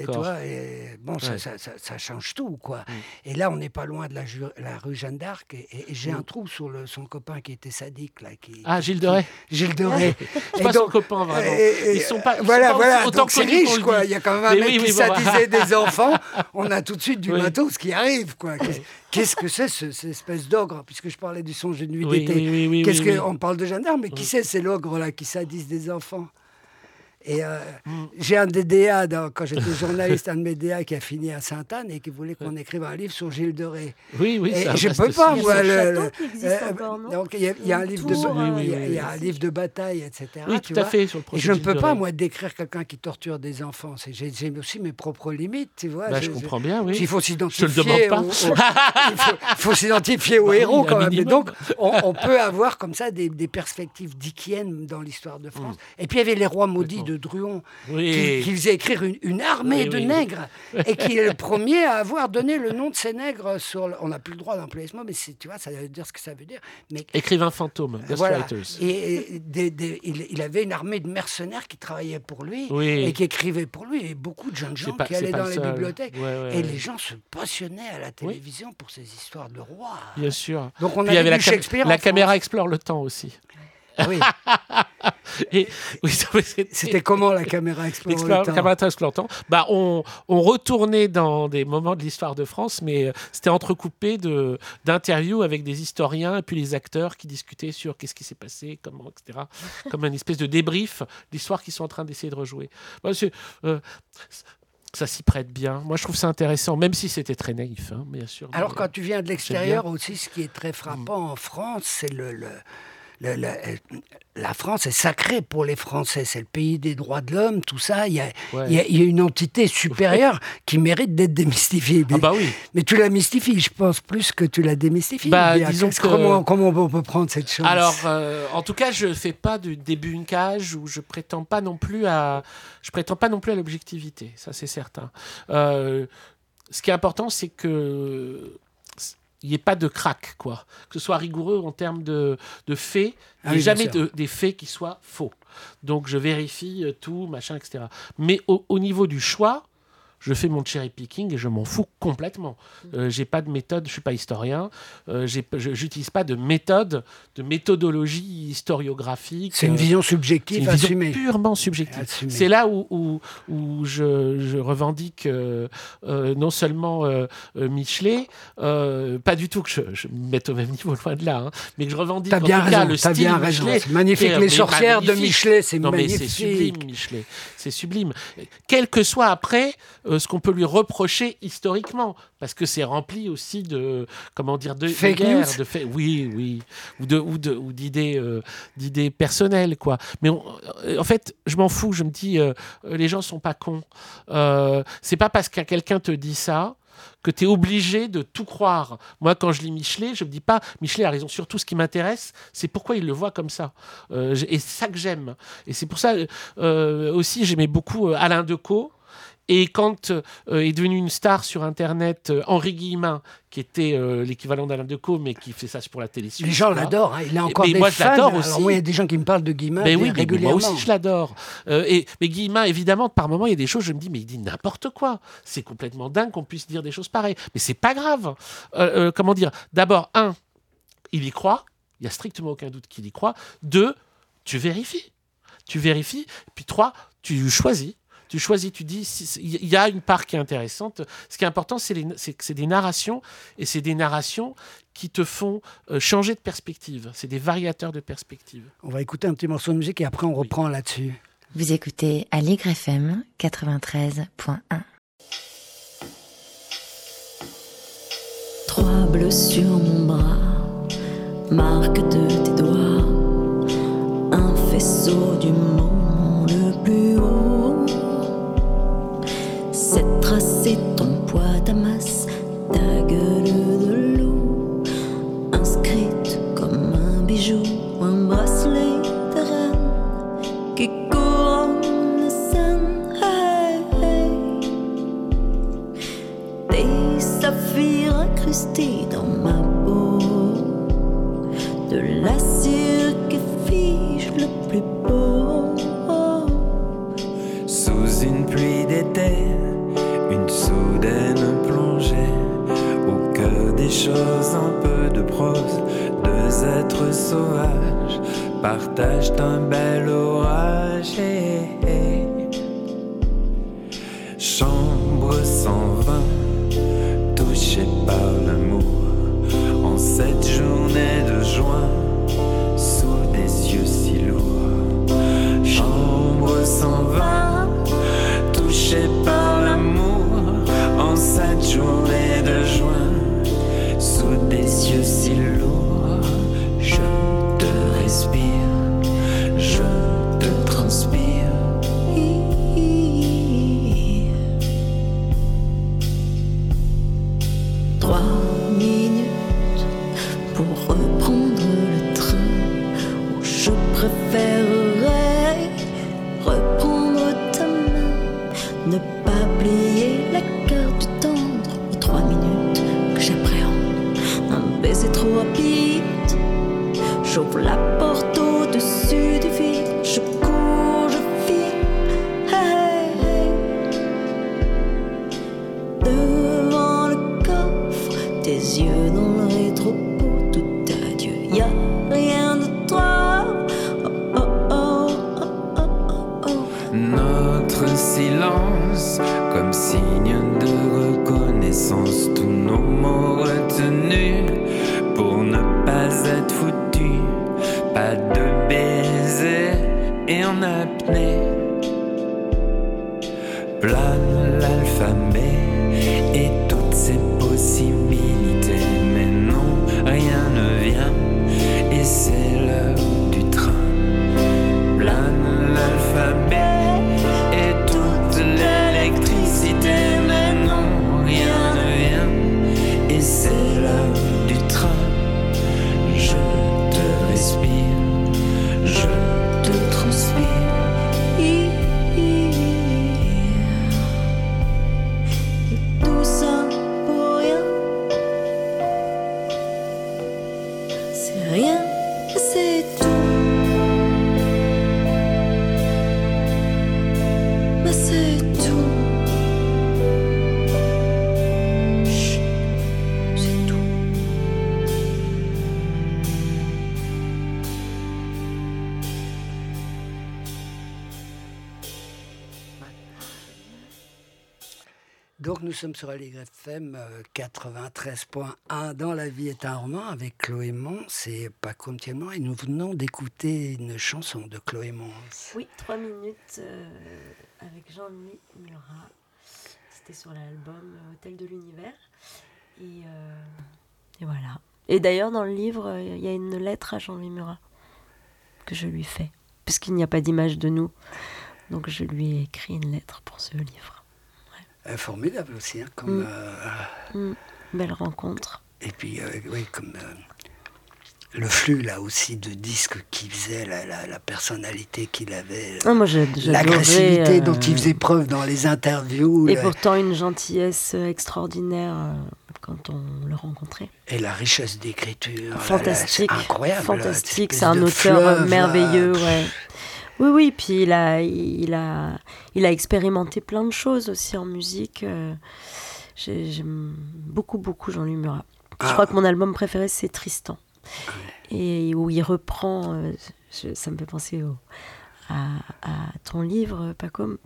Ça change tout, quoi. Et là, on n'est pas loin de la rue Jeanne d'Arc. Et j'ai un trou sur son copain qui était sadique là.
Gilles de Rais.
Gilles de Rais.
C'est pas son copain vraiment. Ils sont pas.
Voilà.
Autant
Donc c'est riche, quoi. Il y a quand même un mec qui sadisait des enfants. On a tout de suite du matos qui arrive, quoi. Qu'est-ce que c'est cette espèce d'ogre? Puisque je parlais du Songe d'une nuit d'été. On parle de Jeanne d'Arc, mais qui c'est l'ogre là qui sadise des enfants? Et j'ai un des DA, quand j'étais journaliste, un de mes DA qui a fini à Sainte-Anne et qui voulait qu'on écrive un livre sur Gilles de Rais.
Oui,
et je ne peux pas, moi.
Donc
il y a un livre un livre de bataille, etc.
Oui, tout à fait, sur le projet.
Et je ne peux pas, moi, décrire quelqu'un qui torture des enfants. J'ai aussi mes propres limites, tu vois.
Je comprends bien, oui.
Il faut s'identifier.
Je ne le demande pas.
Il faut s'identifier au héros, quand même. Et donc, on peut avoir comme ça des perspectives dickiennes dans l'histoire de France. Et puis, il y avait les rois maudits de Druon, qui faisait écrire une armée de nègres, et qui est le premier à avoir donné le nom de ces nègres sur... On n'a plus le droit d'employer ce mot, mais tu vois, ça veut dire ce que ça veut dire. Mais...
Écrivain fantôme, ghostwriters.
Et il avait une armée de mercenaires qui travaillaient pour lui, et qui écrivaient pour lui, et beaucoup de jeunes gens qui allaient dans les bibliothèques. Et les gens se passionnaient à la télévision pour ces histoires de rois.
Bien sûr.
Donc on avait Shakespeare.
La caméra explore le temps aussi.
Oui.
C'était
comment la caméra explore le temps?
La caméra explore le temps. On retournait dans des moments de l'histoire de France, mais c'était entrecoupé d'interviews avec des historiens et puis les acteurs qui discutaient sur qu'est-ce qui s'est passé, comment, etc. Comme une espèce de débrief d'histoire qu'ils sont en train d'essayer de rejouer. ça s'y prête bien. Moi, je trouve ça intéressant, même si c'était très naïf, hein, bien sûr.
Alors, quand tu viens de l'extérieur aussi, ce qui est très frappant en France, c'est la France est sacrée pour les Français. C'est le pays des droits de l'homme, tout ça. Il y a une entité supérieure qui mérite d'être démystifiée.
Ah bah oui.
Mais tu la mystifies, je pense, plus que tu la démystifies.
Disons
comment on peut prendre cette chose?
Alors, en tout cas, je ne fais pas du débunkage où je prétends pas non plus à l'objectivité. Ça, c'est certain. Ce qui est important, c'est que il n'y ait pas de crack, quoi. Que ce soit rigoureux en termes de faits. Il n'y a jamais des faits qui soient faux. Donc, je vérifie tout, machin, etc. Mais au niveau du choix, je fais mon cherry picking et je m'en fous complètement. J'ai pas de méthode, je suis pas historien. J'utilise pas de méthodologie historiographique.
C'est une vision subjective, assumée.
Purement subjective. C'est là où je revendique non seulement Michelet, pas du tout que je me mette au même niveau, loin de là, hein, mais que je revendique
le style
bien
Michelet. C'est magnifique, les sorcières de Michelet, c'est magnifique.
Mais c'est sublime, Michelet. C'est sublime. Quel que soit après ce qu'on peut lui reprocher historiquement, parce que c'est rempli aussi de
fake
guerre,
news.
Oui, ou d'idées personnelles, quoi. Mais en fait, je m'en fous. Je me dis, les gens sont pas cons. C'est pas parce que quelqu'un te dit ça que tu es obligé de tout croire. Moi, quand je lis Michelet, je me dis pas Michelet a raison. Surtout, ce qui m'intéresse, c'est pourquoi il le voit comme ça. Et c'est ça que j'aime. Et c'est pour ça aussi, j'aimais beaucoup Alain Decaux. Et quand est devenu une star sur Internet, Henri Guillemin, qui était l'équivalent d'Alain Decaux, mais qui fait ça pour la télé.
Les gens l'adorent, hein. Il a encore des
moi,
fans.
Je l'adore aussi.
Alors, moi, il y a des gens qui me parlent de Guillemin régulièrement.
Moi aussi, je l'adore. Mais Guillemin, évidemment, par moments, il y a des choses, je me dis, mais il dit n'importe quoi. C'est complètement dingue qu'on puisse dire des choses pareilles. Mais c'est pas grave. Comment dire ? D'abord, il y croit. Il n'y a strictement aucun doute qu'il y croit. 2, tu vérifies. Puis 3, tu choisis. Tu dis, il y a une part qui est intéressante. Ce qui est important, c'est que c'est des narrations, et c'est des narrations qui te font changer de perspective. C'est des variateurs de perspective.
On va écouter un petit morceau de musique et après on reprend là-dessus.
Vous écoutez Aligre FM 93.1.
3 bleus sur mon bras, marque de tes doigts, un faisceau du mont le plus haut. C'est tracé ton poids, ta masse, ta gueule de loup, inscrite comme un bijou, un bracelet de reine qui couronne la scène. Hey, hey. Des saphirs incrustés dans ma peau, de la cire qui fige le plus beau.
Sous une pluie d'été, une soudaine plongée au cœur des choses, un peu de prose. 2 êtres sauvages partagent un bel orage. Chambre 120, touchée par l'amour, en cette journée de juin, sous des yeux si lourds. Chambre 120, touchée par l'amour, en cette journée de juin, sous des yeux si lourds. Je te respire, je te transpire.
3 minutes pour reprendre le train, où je préférerais reprendre ta main, ne pas plier la carte tendre aux 3 minutes que j'appréhende. Un baiser trop rapide, j'ouvre la porte au-dessus du vide, je cours, je file, hey, hey. Devant le coffre, tes yeux dans le rétro-pot, tout adieu, y'a rien de toi. Oh, oh, oh, oh, oh, oh.
Notre silence, comme signe de reconnaissance, tous nos mots retenus pour ne pas être foutus. Pas de baiser et en apnée, plane l'alpha. l'alphabet et toutes ses possibilités. Mais non, rien ne vient et c'est l'heure du train. Plane l'alphabet et toute l'électricité. Mais non, rien ne vient et c'est l'heure du train. Je te respire, je te transpire.
Et tout ça pour rien. C'est rien, c'est tout. Mais c'est tout. Chut, c'est tout.
Donc nous sommes sur Aligre FM 93.1 dans La vie est un roman avec Chloé Mons et Paco Mtielman et nous venons d'écouter une chanson de Chloé Mons.
Oui, 3 minutes avec Jean-Louis Murat. C'était sur l'album Hôtel de l'Univers. Et voilà. Et d'ailleurs, dans le livre, il y a une lettre à Jean-Louis Murat que je lui fais. Puisqu'il n'y a pas d'image de nous. Donc je lui ai écrit une lettre pour ce livre.
Formidable aussi, hein, comme...
Belle rencontre.
Et puis, oui, comme le flux, là aussi, de disques qu'il faisait, la personnalité qu'il avait,
Moi,
l'agressivité dont il faisait preuve dans les interviews.
Et pourtant, une gentillesse extraordinaire quand on le rencontrait.
Et la richesse d'écriture.
Fantastique.
C'est incroyable.
Fantastique, c'est un auteur merveilleux, ouais. Oui, puis il a expérimenté plein de choses aussi en musique. J'aime beaucoup Jean-Louis Murat. Je crois que mon album préféré, c'est Tristan. Et où il reprend, ça me fait penser à ton livre, Paco,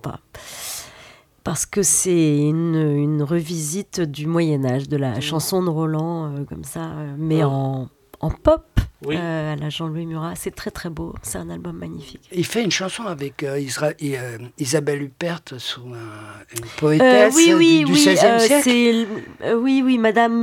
parce que c'est une revisite du Moyen-Âge, de la chanson de Roland, comme ça, mais en pop.
Oui.
À la Jean-Louis Murat, c'est très très beau, c'est un album magnifique.
Il fait une chanson avec Isabelle Huppert sous une poétesse du XVIe siècle.
Oui, Madame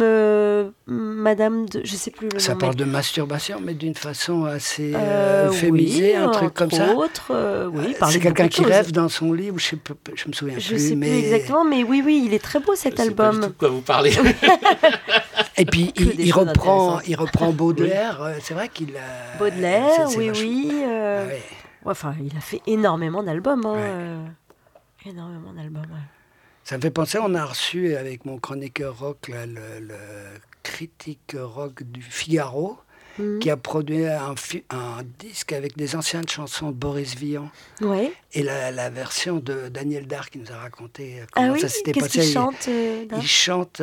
de, je sais plus le nom.
Ça parle de masturbation, mais d'une façon assez féminisée, un truc comme ça. C'est quelqu'un qui rêve dans son livre, je me souviens plus.
Je sais plus exactement, mais oui, il est très beau cet album.
Je sais pas du tout de quoi vous parlez.
Et puis il reprend Baudelaire. C'est vrai qu'il a...
Baudelaire, oui. Enfin, il a fait énormément d'albums. Énormément d'albums, ouais.
Ça me fait penser, on a reçu avec mon chroniqueur rock, là, le critique rock du Figaro, qui a produit un disque avec des anciennes chansons de Boris Vian.
Ouais.
Et la version de Daniel Dard qui nous a raconté comment ça s'était passé.
Qu'est-ce qu'il chante,
il chante...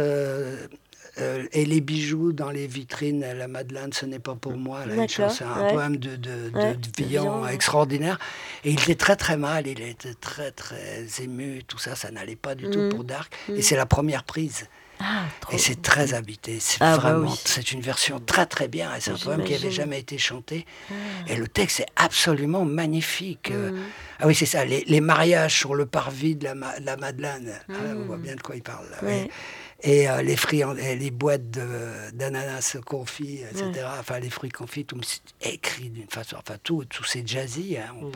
et les bijoux dans les vitrines, la Madeleine, ce n'est pas pour moi. Là, c'est un poème de Vian extraordinaire. Et il était très très mal, il était très très ému, tout ça, ça n'allait pas du tout pour Dark. Et c'est la première prise. Et c'est très habité, c'est une version très très bien. Et c'est un poème qui n'avait jamais été chanté. Et le texte est absolument magnifique. Ah oui, c'est ça, les mariages sur le parvis de la Madeleine. On voit bien de quoi il parle. Là, et les boîtes d'ananas confits, etc. Enfin, les fruits confits, tout écrit d'une façon... Enfin, tout c'est jazzy. Hein. On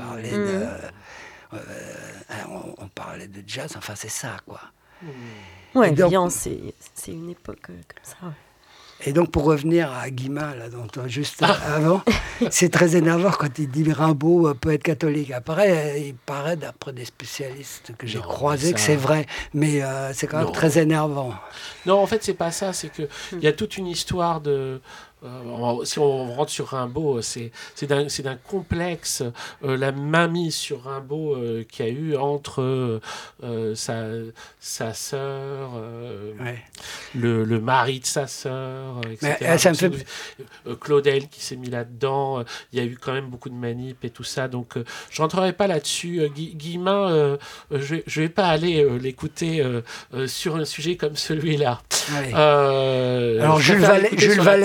parlait de jazz. Enfin, c'est ça, quoi.
Ouais, Vian, c'est une époque comme ça, ouais.
Et donc, pour revenir à Guillemin, là, juste avant, c'est très énervant quand il dit Rimbaud, poète catholique. Après, il paraît, d'après des spécialistes que j'ai croisés, que c'est vrai. Mais c'est quand même très énervant.
Non, en fait, c'est pas ça. C'est qu'il y a toute une histoire de... si on rentre sur Rimbaud, c'est d'un complexe, la mainmise sur Rimbaud qu'il y a eu entre sa sœur, le mari de sa sœur, etc.
Mais, ça me fait...
Claudel qui s'est mis là-dedans, il y a eu quand même beaucoup de manips et tout ça, donc je rentrerai pas là-dessus. Guillemin, je vais pas aller l'écouter sur un sujet comme celui-là.
Alors Jules Vallès, par exemple,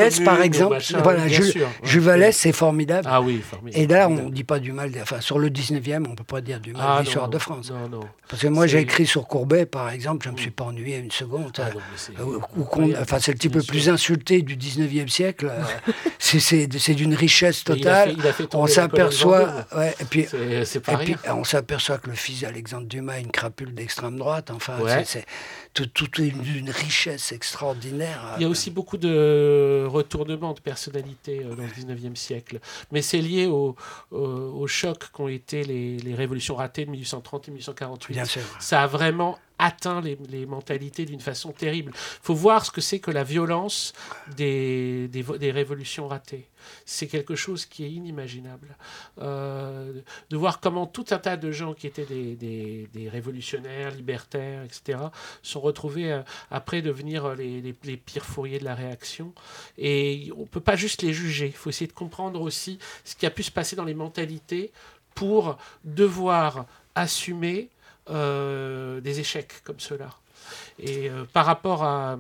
exemple,
machin,
voilà,
bien sûr.
Jules Vallée, c'est formidable.
Ah oui, formidable.
Et là, on ne dit pas du mal, enfin, sur le 19e, on ne peut pas dire du mal de l'histoire de France.
Non.
Parce que moi, j'ai écrit sur Courbet, par exemple, je ne me suis pas ennuyé une seconde. C'est le type le plus insulté du 19e siècle. C'est d'une richesse totale.
Il a fait
on s'aperçoit, et puis,
c'est pas rien.
On s'aperçoit que le fils d'Alexandre Dumas est une crapule d'extrême droite. Enfin, c'est toute une richesse extraordinaire.
Il y a aussi beaucoup de retournements de personnalité dans le 19e siècle. Mais c'est lié au choc qu'ont été les révolutions ratées de 1830 et 1848.
Bien sûr.
Ça a vraiment atteint les mentalités d'une façon terrible. Il faut voir ce que c'est que la violence des révolutions ratées. C'est quelque chose qui est inimaginable. De voir comment tout un tas de gens qui étaient des révolutionnaires, libertaires, etc., sont retrouvés après devenir les pires fourriers de la réaction. Et on ne peut pas juste les juger. Il faut essayer de comprendre aussi ce qui a pu se passer dans les mentalités pour devoir assumer des échecs comme ceux-là. Et par rapport à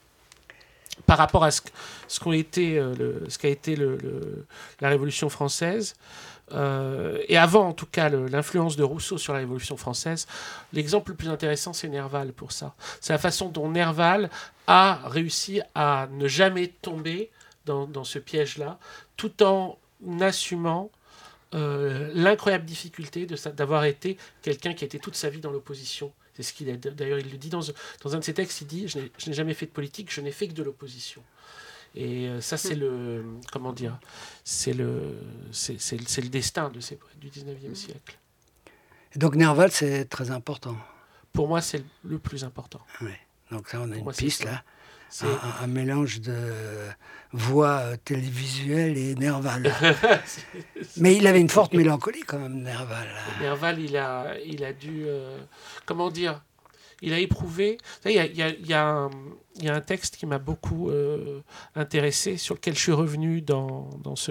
ce qu'a été la Révolution française, et avant en tout cas l'influence de Rousseau sur la Révolution française, l'exemple le plus intéressant c'est Nerval pour ça. C'est la façon dont Nerval a réussi à ne jamais tomber dans ce piège-là, tout en assumant l'incroyable difficulté d'avoir été quelqu'un qui était toute sa vie dans l'opposition. C'est ce qu'il a. D'ailleurs, il le dit dans un de ses textes, il dit « Je n'ai jamais fait de politique, je n'ai fait que de l'opposition ». Et ça, c'est le... Comment dire ? C'est le destin de ces poètes du 19e siècle.
Donc Nerval, c'est très important.
Pour moi, c'est le plus important.
Oui. Donc là, on a une
moi,
piste, là. Un mélange de voix télévisuelle et Nerval. Mais il avait une forte mélancolie quand même, Nerval.
Nerval, il a dû... comment dire ? Il a éprouvé... Il y a un texte qui m'a beaucoup intéressé, sur lequel je suis revenu dans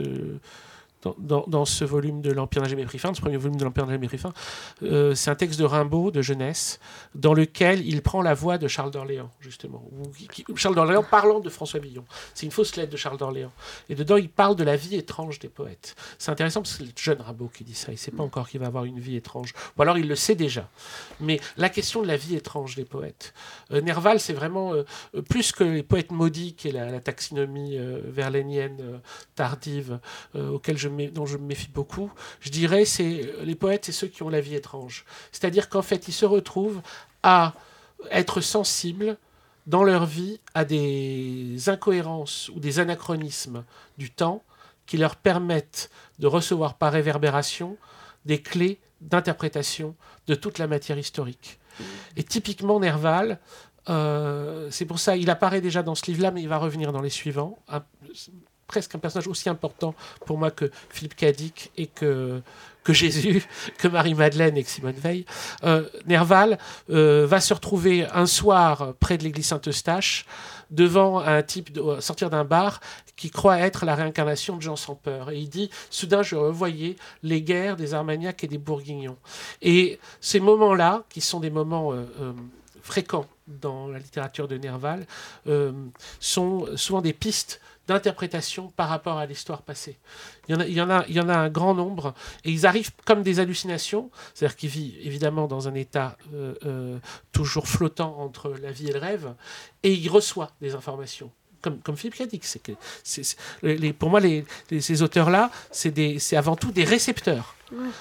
ce volume de l'Empire n'a jamais pris fin, dans ce premier volume de l'Empire n'a jamais pris fin. C'est un texte de Rimbaud, de jeunesse, dans lequel il prend la voix de Charles d'Orléans, justement. Charles d'Orléans parlant de François Villon. C'est une fausse lettre de Charles d'Orléans. Et dedans, il parle de la vie étrange des poètes. C'est intéressant parce que c'est le jeune Rimbaud qui dit ça. Il ne sait pas encore qu'il va avoir une vie étrange. Ou alors, il le sait déjà. Mais la question de la vie étrange des poètes. Nerval, c'est vraiment plus que les poètes maudits, qui est la taxinomie verlainienne tardive, auquel dont je me méfie beaucoup, je dirais les poètes, c'est ceux qui ont la vie étrange. C'est-à-dire qu'en fait, ils se retrouvent à être sensibles dans leur vie à des incohérences ou des anachronismes du temps qui leur permettent de recevoir par réverbération des clés d'interprétation de toute la matière historique. Et typiquement, Nerval, c'est pour ça, il apparaît déjà dans ce livre-là, mais il va revenir dans les suivants. Presque un personnage aussi important pour moi que Philippe Cadic et que Jésus, que Marie-Madeleine et que Simone Veil. Nerval va se retrouver un soir près de l'église Saint-Eustache devant un type sortir d'un bar qui croit être la réincarnation de Jean sans peur. Et il dit, soudain je revoyais les guerres des Armagnacs et des Bourguignons. Et ces moments-là, qui sont des moments fréquents dans la littérature de Nerval, sont souvent des pistes d'interprétation par rapport à l'histoire passée. Il y en a un grand nombre, et ils arrivent comme des hallucinations, c'est-à-dire qu'il vit évidemment dans un état toujours flottant entre la vie et le rêve, et il reçoit des informations. Comme Philippe Cadic. Pour moi, ces auteurs-là, c'est avant tout des récepteurs.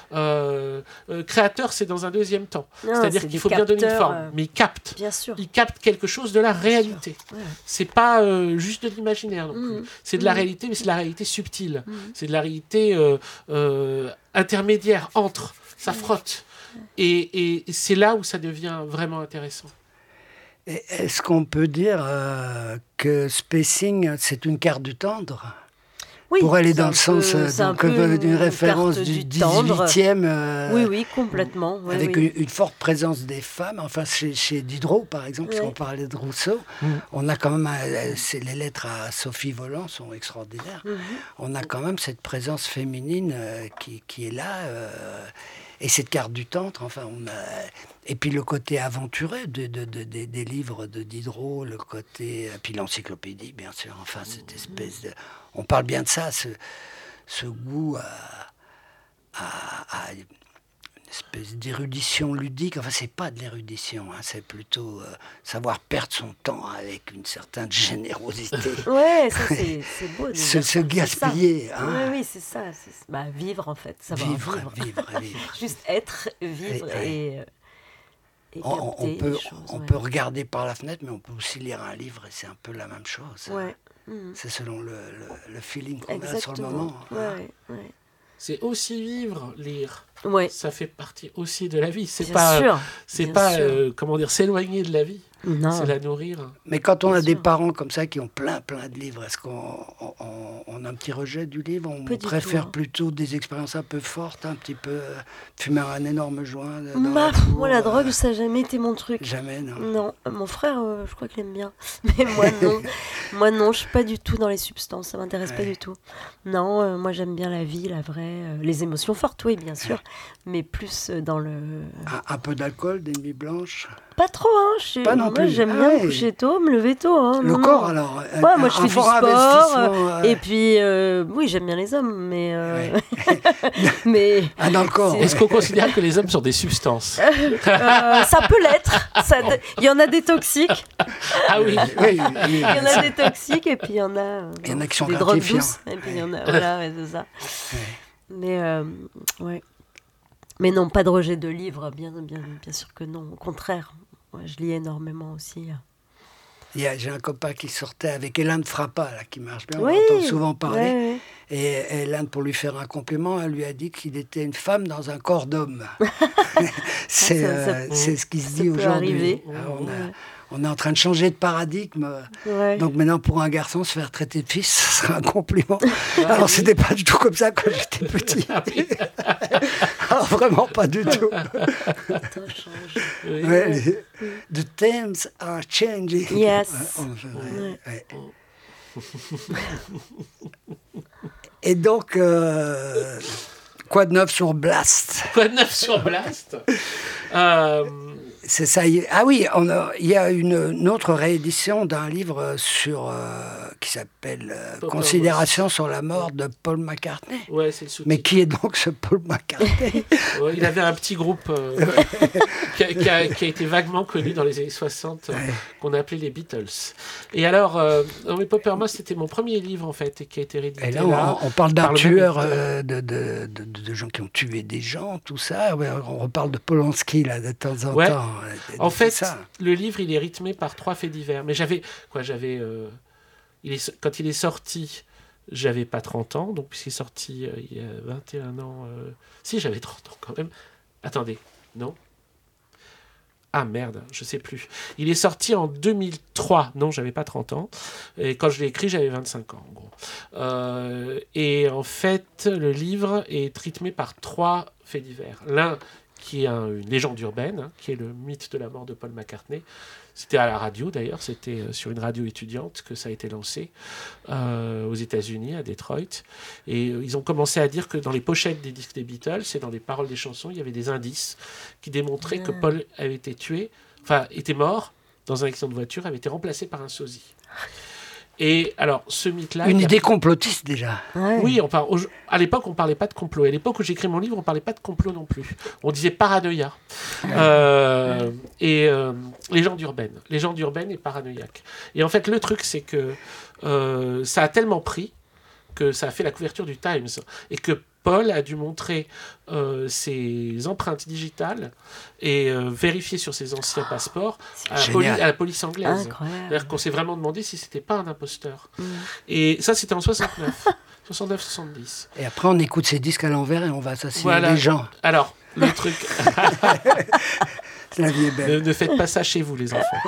Créateur, c'est dans un deuxième temps. C'est-à-dire qu'il faut bien donner une forme, mais il capte.
Bien sûr.
Il capte quelque chose de la réalité. C'est pas juste de l'imaginaire non plus. C'est de la réalité, mais c'est de la réalité subtile. C'est de la réalité intermédiaire entre. Ça frotte. Et c'est là où ça devient vraiment intéressant.
Est-ce qu'on peut dire que spacing, c'est une carte du tendre ?
Oui,
pour aller dans le sens d'une référence du 18e.
Oui, complètement. Oui,
avec une forte présence des femmes. Enfin, chez Diderot, par exemple, puisqu'on parlait de Rousseau, on a quand même, les lettres à Sophie Volant sont extraordinaires. On a quand même cette présence féminine qui est là. Et cette carte du tendre, enfin, et puis le côté aventuré des livres de Diderot, le côté, puis l'encyclopédie, bien sûr, enfin, cette espèce de... on parle bien de ça, ce goût à une espèce d'érudition ludique. Enfin, c'est pas de l'érudition, hein, c'est plutôt savoir perdre son temps avec une certaine générosité.
Ouais, ça c'est beau. de dire
Se
ça,
gaspiller.
c'est ça.
Hein.
Oui, c'est ça. Vivre en fait, savoir
Vivre.
Juste être, vivre et
On
capter
peut,
les choses.
on
ouais.
peut regarder par la fenêtre, mais on peut aussi lire un livre et c'est un peu la même chose.
Ouais. Mhm.
C'est selon le feeling qu'on a sur le
Exactement.
moment. hein.
Ouais.
C'est aussi vivre, lire.
Ouais.
Ça fait partie aussi de la vie. C'est
Bien
pas,
sûr.
c'est
bien
pas,
sûr.
comment dire, s'éloigner de la vie.
Non.
C'est la nourrir.
Mais quand on
Bien
a des
sûr.
parents comme ça qui ont plein de livres, est-ce qu'on on a un petit rejet du livre? On
Pas du
préfère
tout, hein.
plutôt des expériences un peu fortes, un petit peu fumer un énorme joint dans la
Moi,
cour,
la drogue, ça n'a jamais été mon truc.
Jamais, non.
Non, mon frère, je crois qu'il aime bien. Mais moi, non. Moi, non, je suis pas du tout dans les substances. Ça m'intéresse pas
Ouais.
du tout. Non, moi, j'aime bien la vie, la vraie. Les émotions fortes, oui, bien sûr. Mais plus dans le...
Un peu d'alcool, des nuits blanches.
Pas trop, hein.
Pas non
Moi,
plus.
j'aime
Ah
bien
ouais.
me coucher tôt, me lever tôt. Hein.
Le
Non,
corps,
non.
alors.
Ouais, moi, je fais
un
du
fort
sport.
investissement,
Et puis, oui, j'aime bien les hommes, mais...
Ouais.
mais...
Ah, dans le corps.
Est-ce qu'on considère que les hommes sont des substances?
ça peut l'être. Il y en a des toxiques.
Ah oui.
Oui,
Il y en a des toxiques et puis il y en a,
Il y en a qui sont
des drogues
gratifiants.
douces. Et puis il y en a, voilà, ouais, c'est ça. Mais ouais. Mais non, pas de rejet de livres, bien sûr que non. Au contraire, ouais, je lis énormément aussi.
J'ai un copain qui sortait avec Hélène Frappa, là, qui marche bien,
Oui.
on entend souvent parler.
Ouais.
Et Hélène, pour lui faire un compliment, elle lui a dit qu'il était une femme dans un corps d'homme. C'est ce qui se
ça
dit
peut
aujourd'hui.
arriver.
Ah, on est en train de changer de paradigme.
Ouais.
Donc maintenant, pour un garçon, se faire traiter de fils, ce serait un compliment. Alors, c'était pas du tout comme ça quand j'étais petit. Alors, vraiment pas du tout.
Tout change.
Oui.
Ouais, the times are changing.
Yes.
Ouais. Et donc, quoi de neuf sur Blast?
Quoi de neuf sur Blast?
C'est ça. Ah oui, il y a une autre réédition d'un livre qui s'appelle Considération sur la mort de Paul McCartney.
Ouais, c'est le sous-titre.
Mais qui est donc ce Paul McCartney?
Ouais, il avait un petit groupe qui a été vaguement connu dans les années 60, qu'on appelait les Beatles. Et alors, dans Poppermost, c'était mon premier livre, en fait, et qui a été réédité.
Et là, on parle d'un
par le
tueur,
même
de gens qui ont tué des gens, tout ça. Ouais, on reparle de Polanski, là, de temps en
Ouais.
temps.
En fait,
ça.
le livre, il est rythmé par 3 faits divers. Mais quand il est sorti, j'avais pas 30 ans, donc puisqu'il est sorti il y a 21 ans... Si, j'avais 30 ans quand même. Attendez, non? Ah merde, je sais plus. Il est sorti en 2003. Non, j'avais pas 30 ans. Et quand je l'ai écrit, j'avais 25 ans, en gros. Et en fait, le livre est rythmé par 3 faits divers. L'un qui est une légende urbaine, hein, qui est le mythe de la mort de Paul McCartney. C'était à la radio, d'ailleurs. C'était sur une radio étudiante que ça a été lancé aux États-Unis, à Detroit. Et ils ont commencé à dire que dans les pochettes des disques des Beatles et dans les paroles des chansons, il y avait des indices qui démontraient que Paul avait été tué, enfin, était mort dans un accident de voiture, avait été remplacé par un sosie. Et alors, ce mythe-là...
Une idée complotiste, déjà.
Ouais.
Oui, à l'époque, on ne parlait pas de complot. À l'époque où j'écris mon livre, on ne parlait pas de complot non plus. On disait paranoïa. Légende urbaine et paranoïaque. Et en fait, le truc, c'est que ça a tellement pris que ça a fait la couverture du Times. Et que Paul a dû montrer ses empreintes digitales et vérifier sur ses anciens passeports à la police anglaise.
Incroyable.
C'est-à-dire qu'on s'est vraiment demandé si c'était pas un imposteur. Et ça, c'était en 69. 69-70.
Et après, on écoute ces disques à l'envers et on va assassiner
Voilà.
les gens.
Alors, le truc...
La vie est belle.
Ne faites pas ça chez vous, les enfants.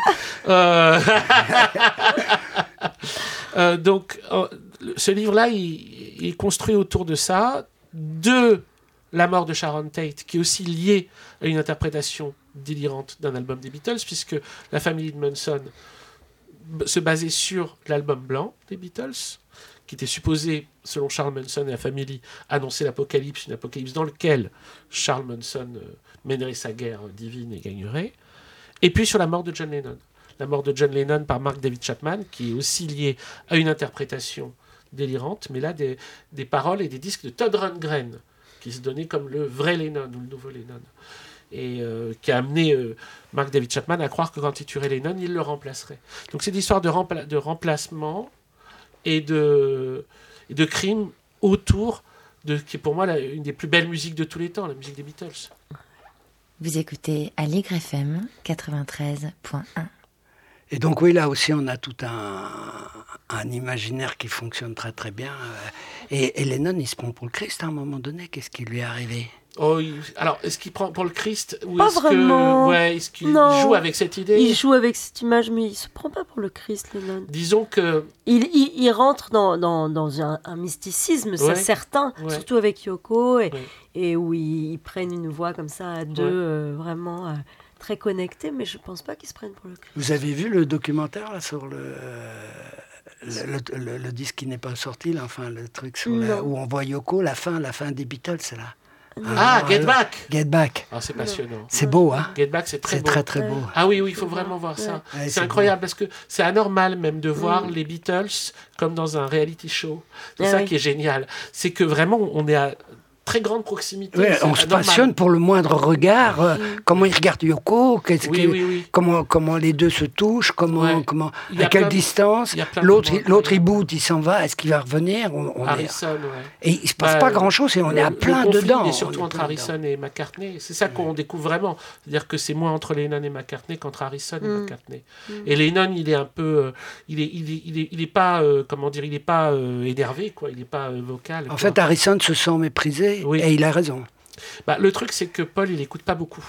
Donc, ce livre-là, il est construit autour de ça, de la mort de Sharon Tate, qui est aussi liée à une interprétation délirante d'un album des Beatles, puisque la famille de Manson se basait sur l'album blanc des Beatles, qui était supposé, selon Charles Manson et la famille, annoncer l'apocalypse, une apocalypse dans laquelle Charles Manson mènerait sa guerre divine et gagnerait. Et puis sur la mort de John Lennon. La mort de John Lennon par Mark David Chapman, qui est aussi liée à une interprétation délirantes, mais là des paroles et des disques de Todd Rundgren, qui se donnait comme le vrai Lennon, ou le nouveau Lennon, et qui a amené Mark David Chapman à croire que quand il tuerait Lennon, il le remplacerait. Donc c'est l'histoire de remplacement et de crime autour de qui est pour moi une des plus belles musiques de tous les temps, la musique des Beatles.
Vous écoutez Aligre FM 93.1.
Et donc oui, là aussi, on a tout un imaginaire qui fonctionne très très bien. Et Lennon, il se prend pour le Christ à un moment donné. Qu'est-ce qui lui est arrivé ?
Alors, est-ce qu'il prend pour le Christ ou
pas vraiment.
Est-ce qu'il joue avec cette idée ?
Il joue avec cette image, mais il se prend pas pour le Christ, Lennon.
Disons que...
Il rentre dans un mysticisme, c'est certain, surtout avec Yoko, et où ils prennent une voix comme ça à deux, vraiment très connectés, mais je pense pas qu'ils se prennent pour le Christ.
Vous avez vu le documentaire là, sur le disque qui n'est pas sorti, là, enfin le truc sur où on voit Yoko, la fin des Beatles, c'est là.
Get Back.
Get Back.
C'est passionnant.
C'est beau, hein.
Get Back, c'est très beau.
C'est très très beau.
Ah oui, il faut vraiment voir ça.
Ouais,
c'est incroyable parce que c'est anormal même de voir les Beatles comme dans un reality show. C'est ça qui est génial. C'est que vraiment, on est à très grande proximité.
Ouais, on se passionne pour le moindre regard. Comment il regarde Yoko, comment les deux se touchent, à quelle distance. L'autre il boude, il s'en va. Est-ce qu'il va revenir
Harrison,
Et il se passe pas grand-chose et on est à plein dedans.
Et surtout entre Harrison et McCartney. C'est ça qu'on découvre vraiment. C'est-à-dire que c'est moins entre Lennon et McCartney qu'entre Harrison et McCartney. Et Lennon, il est un peu, il est pas, il est pas énervé, quoi. Il est pas vocal.
En fait, Harrison se sent méprisé. Et il a raison.
Le truc, c'est que Paul, il écoute pas beaucoup.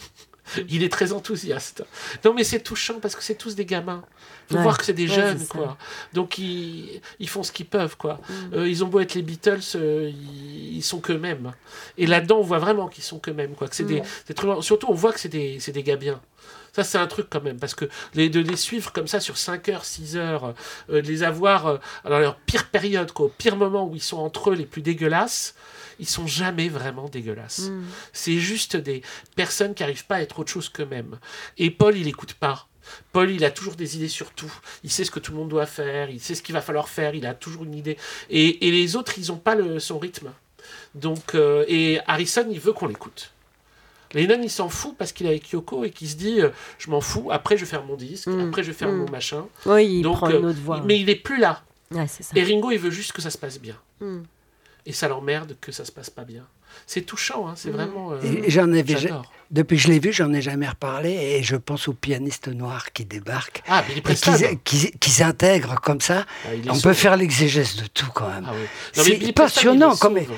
Il est très enthousiaste. Non, mais c'est touchant parce que c'est tous des gamins. Il faut voir que c'est des jeunes, quoi. Donc, ils font ce qu'ils peuvent, quoi. Ils ont beau être les Beatles, ils sont qu'eux-mêmes. Et là-dedans, on voit vraiment qu'ils sont qu'eux-mêmes, quoi. Que c'est des trucs... Surtout, on voit que c'est des gars bien. Ça, c'est un truc quand même, parce que de les suivre comme ça sur 5 heures, 6 heures, de les avoir dans leur pire période, quoi, au pire moment où ils sont entre eux les plus dégueulasses, ils sont jamais vraiment dégueulasses. C'est juste des personnes qui n'arrivent pas à être autre chose qu'eux-mêmes. Et Paul, il n'écoute pas. Paul, il a toujours des idées sur tout. Il sait ce que tout le monde doit faire, il sait ce qu'il va falloir faire, il a toujours une idée. Et les autres, ils n'ont pas son rythme. Donc, et Harrison, il veut qu'on l'écoute. Lennon, il s'en fout parce qu'il est avec Yoko et qu'il se dit je m'en fous, après je vais faire mon disque, après je vais faire mon machin.
Oui, il prend une autre voie.
Mais il n'est plus là.
Ouais, c'est ça.
Et Ringo, il veut juste que ça se passe bien. Et ça l'emmerde que ça se passe pas bien. C'est touchant, hein, c'est vraiment...
j'adore. Depuis que je l'ai vu, j'en ai jamais reparlé et je pense aux pianistes noirs qui débarquent et qui s'intègrent comme ça. On peut faire l'exégèse de tout quand même. C'est passionnant